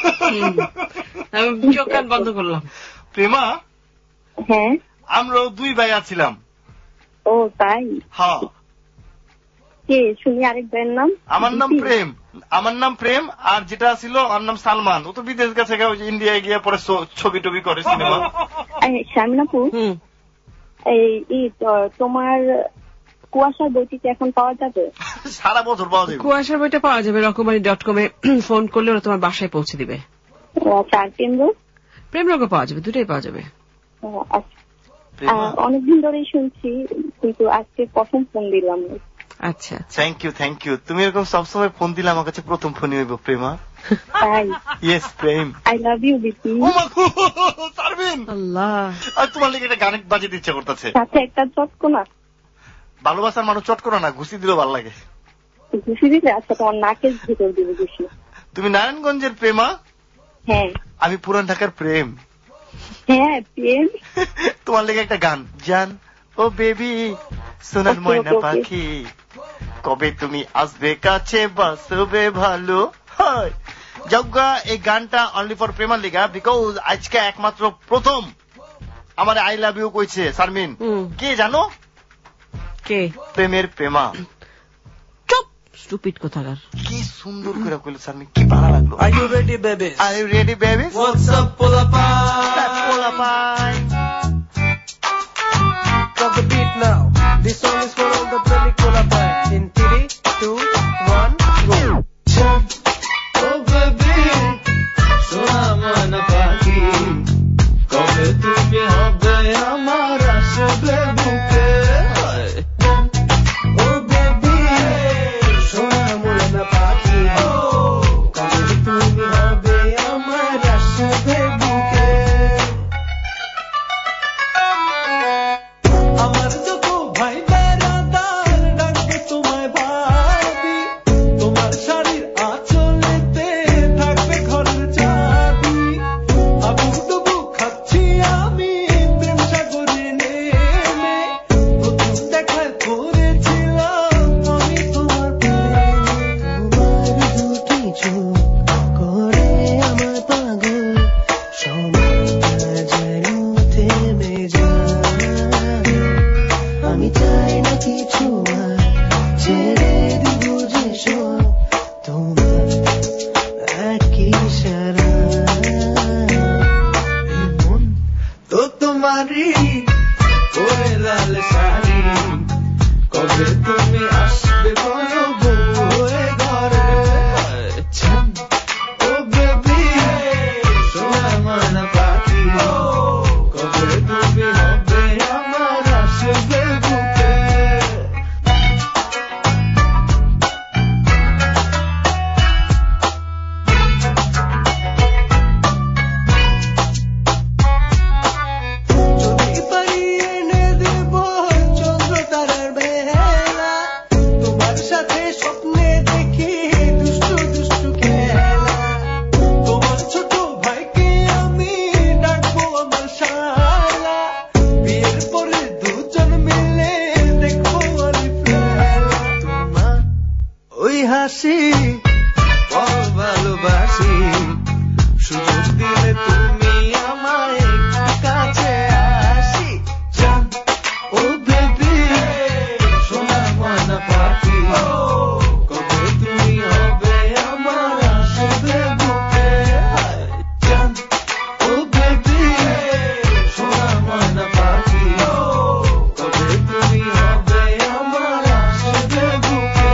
আমি চোখ কান বন্ধ করলাম। প্রেমা। হ্যাঁ। আমরাও 2 ভাই আছিলাম। ও তাই? হ্যাঁ। কে শুনি আরেক ভাইয়ের নাম? আমার নাম প্রেম। আমার নাম প্রেম, আর যেটা ছিল আমার নাম সালমান। ও তো বিদেশ গেছে, ইন্ডিয়ায় গিয়ে পরে ছবি টবি করে সিনেমা। শামিনাপুর এই তোমার কুয়াশার বইটি এখন পাওয়া যাবে? সারা বছর পাওয়া যাবে। কুয়াশার বইটা পাওয়া যাবে রকমারি.com-এ। ফোন করলে ওরা তোমার বাসায় পৌঁছে দিবে। প্রেম রোগও পাওয়া যাবে, দুটোই পাওয়া যাবে। অনেকদিন ধরেই শুনছি, কিন্তু আজকে প্রথম ফোন দিলাম। আচ্ছা থ্যাংক ইউ। তুমি এরকম সবসময় ফোন দিলে আমার কাছে প্রথম ফোনই হইব Prema. Yes Prem. I love you BP. Sharmin আল্লাহ, আর তোমার লেগে একটা গান বাজিয়ে ইচ্ছা করতেছে। সাথে একটা চটকোনা। ভালোবাসার মানুষ চটকোনা না, ঘুষি দিলেও ভালো লাগে। ঘুষি দিলে? আচ্ছা তোমার নাকের ভিতর দিবে ঘুষি। তুমি নারায়ণগঞ্জের প্রেমা? হ্যাঁ। আমি পুরান ঢাকার প্রেম। হ্যাঁ প্রেম। তোমার লেগে একটা গান। জান ও বেবি সোনার ময়না পাখি, কবে তুমি আসবে কাছে বাসবে ভালো হয়। যজ্ঞা এই গানটা অনলি ফর প্রেমার লিগা, বিকজ আজকে একমাত্র প্রথম আমার আই লাভ ইউ কইছে শারমিন। কে জানো? কে? প্রেমের প্রেমা। চুপ, স্টুপিড কোথাকার। কি সুন্দর করে কইলো শারমিন, কি ভালো লাগলো। Are you ready babies? Are you ready babies? What's up Polapai? That's Polapai. Drop the beat now. This song is for all the pretty Polapai. In 3, 2, 1, go. Oh baby, সোনা ময়না পাখি, কবে তুমি হবে আমার আসবে বুকে। Oh baby, সোনা ময়না পাখি, কবে তুমি হবে আমার আসবে বুকে। পারি ওরে লাল শাড়ি কবে তুমি আসবে বলো বউয়ে ঘরে ও বেবি সোনা মানা পাখি কবে তুমি হবে আমার আসবে বুকে হাসি ভালোবাসি সুযোগ দিলে তুমি আমায় কাছে আসি জান ও বেবি সোনা মানা পাখি কবে তুমি হবে আমার আসবে বুকে জান ও বেবি সোনা মানা পাখি কবে তুমি হবে আমার আসবে বুকে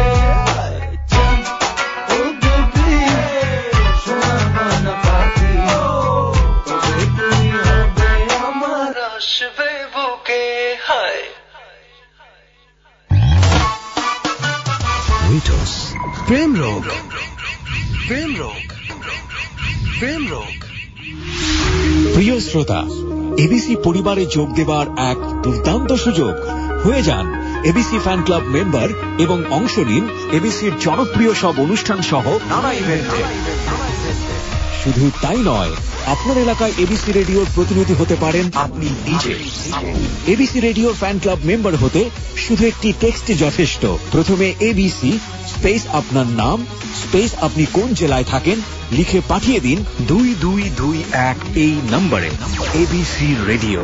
প্রেম রোগ প্রেম রোগ প্রেম রোগ। প্রিয় শ্রোতা, এবিসি পরিবারে যোগ দেবার এক দুর্দান্ত সুযোগ। হয়ে যান এবিসি ফ্যান ক্লাব মেম্বার এবং অংশ নিন এবিসির জনপ্রিয় সব অনুষ্ঠান সহ নানা ইভেন্টে। শুধু তাই নয়, আপনার এলাকায় এবিসি রেডিওর প্রতিনিধি হতে পারেন আপনি নিজে। ABC radio fan club member হতে শুধু একটি টেক্সট যথেষ্ট। প্রথমে এবিসি স্পেস আপনার নাম স্পেস আপনি কোন জেলায় থাকেন লিখে পাঠিয়ে দিন 2221 এই নম্বরে। ABC radio.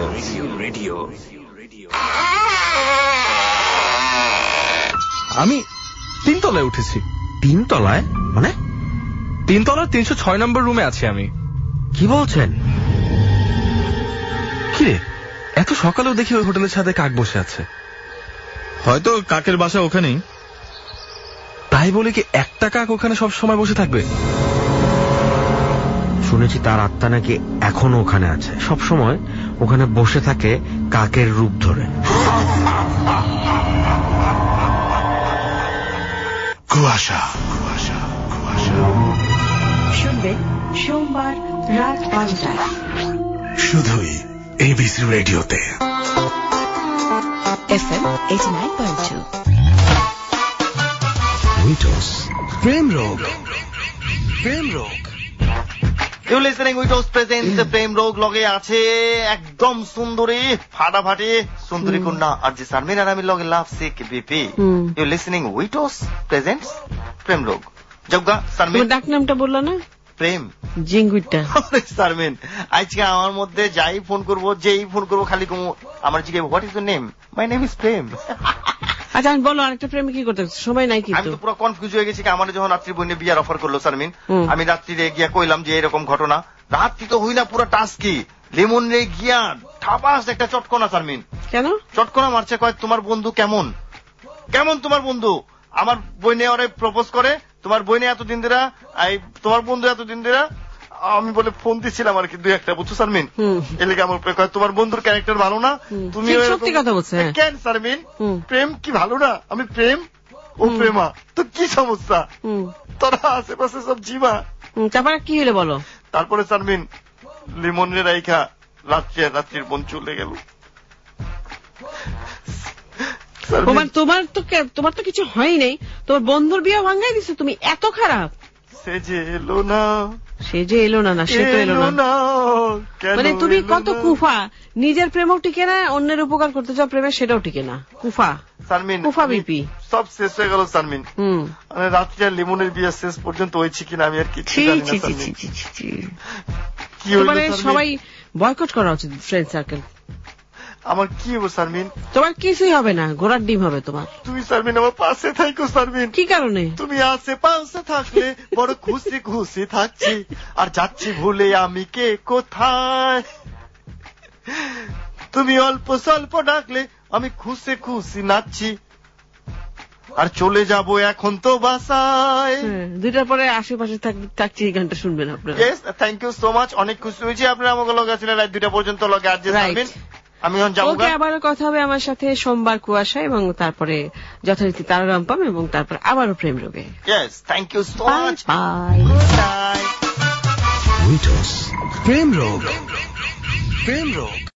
আমি 3 তলায় উঠেছি। 3 তলায়? মানে 3 তলার 306 নম্বর রুমে আছি আমি। কি বলছেন? কিরে, এত সকালেও দেখি ওই হোটেলের ছাদে কাক বসে আছে। হয়তো কাকের বাসা ওখানেই। তাই বলে কি একটা কাক ওখানে সব সময় বসে থাকবে? শুনেছি তার আত্মা নাকি এখনো ওখানে আছে, সব সময় ওখানে বসে থাকে কাকের রূপ ধরে। কুয়াশা শুনবেন সোমবার রাত 12টায় শুধুই এবিসি রেডিওতে। FM 89.2 প্রেম রোগ প্রেম রোগ। ইউ লিসনিং উইটোস প্রেজেন্টস প্রেম রোগ। লগে আছে একদম সুন্দরী ফাটাফাটি সুন্দরী কন্যা আরজি শারমিন আর আমি লগে love sick BP. You listening উইটোস প্রেজেন্টস প্রেম রোগ। জগা শারমিন ডাক নামটা বললা না? প্রেম জিঙ্গুইটা। শারমিন আজকে আমার মধ্যে যাই ফোন করবো যেই ফোন করবো খালি আমার জিজ্ঞেস what is your name? My name is Prem. আচ্ছা আমি বলো আরেকটা প্রেমে কি করতে সময় নাই কিন্তু। আমি তো পুরো কনফিউজ হয়ে গেছি। আমার যখন রাত্রি বইনে বিয়ার অফার করলো শারমিন, আমি রাত্রিরে গিয়া কইলাম যে এরকম ঘটনা। রাত্রি তো হইলা পুরো টাস্কি লেমন রে গিয়া ঠাপাস একটা চটকনা শারমিন। কেন চটকনা মারছে? কয় তোমার বন্ধু কেমন কেমন তোমার বন্ধু। আমার বইনে ওরে প্রপোজ করে তোমার বইনে এতদিন দিরা তোমার বন্ধু এতদিন দিরা। আমি বলে ফোন দিচ্ছিলাম আর কি 2-1টা, বুঝছো শারমিন? এলাকা আমার তোমার বন্ধুর ক্যারেক্টার ভালো না, তুমি সত্যি কথা বলছো কেন শারমিন? প্রেম কি ভালো না? আমি প্রেম ও প্রেমা তো কি সমস্যা? তোরা আশেপাশে সব জিমা। তারপরে কি হলো বলো? তারপরে শারমিন লিমনের রাইখা রাত্রির বোন চলে গেল। তোমার তো কিছু হয় নাই, তোমার বন্ধুর বিয়ে ভাঙাই দিছো তুমি। এত খারাপ। সে যে এলো না সে তো এলো না মানে তুমি কত কুফা। নিজের প্রেমও টিকে না, অন্যের উপকার করতে চাও প্রেমে, সেটাও টিকে না। কুফা শারমিন, কুফা বিপি সব শেষ হয়ে গেল শারমিন। মানে রাত্রে লিমনের বিয়ে শেষ পর্যন্ত হয়েছে কিনা আমি আর কিছু জানি না। কি মানে সবাই বয়কট করা উচিত ফ্রেন্ড সার্কেল। আমার কি হবে শারমিন? তোমার কিছুই হবে না, ঘোড়ার ডিম হবে তোমার। তুমি শারমিন আমার পাশে থাকো শারমিন। কি কারণে? তুমি আশেপাশে থাকলে বড় খুশি খুশি থাকছি, আর যাচ্ছি ভুলে আমি কে কোথায়। তুমি অল্প স্বল্প ডাকলে আমি খুশি খুশি নাচছি, আর চলে যাব এখন তো বাসায়। 2টার পরে আশেপাশে থাকছি এই গানটা শুনবেন আপনারা। থ্যাংক ইউ সো মাচ, অনেক খুশি হয়েছি আপনারা আমাকে লগে আছেন রাত 2টা পর্যন্ত লগে অ্যাডজাস্ট করবেন। আমি এখন যাবো। ওকে, আবারও কথা হবে আমার সাথে সোমবার কুয়াশা, এবং তারপরে যথারীতি তারারাম্পাম, এবং তারপর আবারও প্রেম রোগে। Yes, thank you so much, bye. প্রেম রোগ।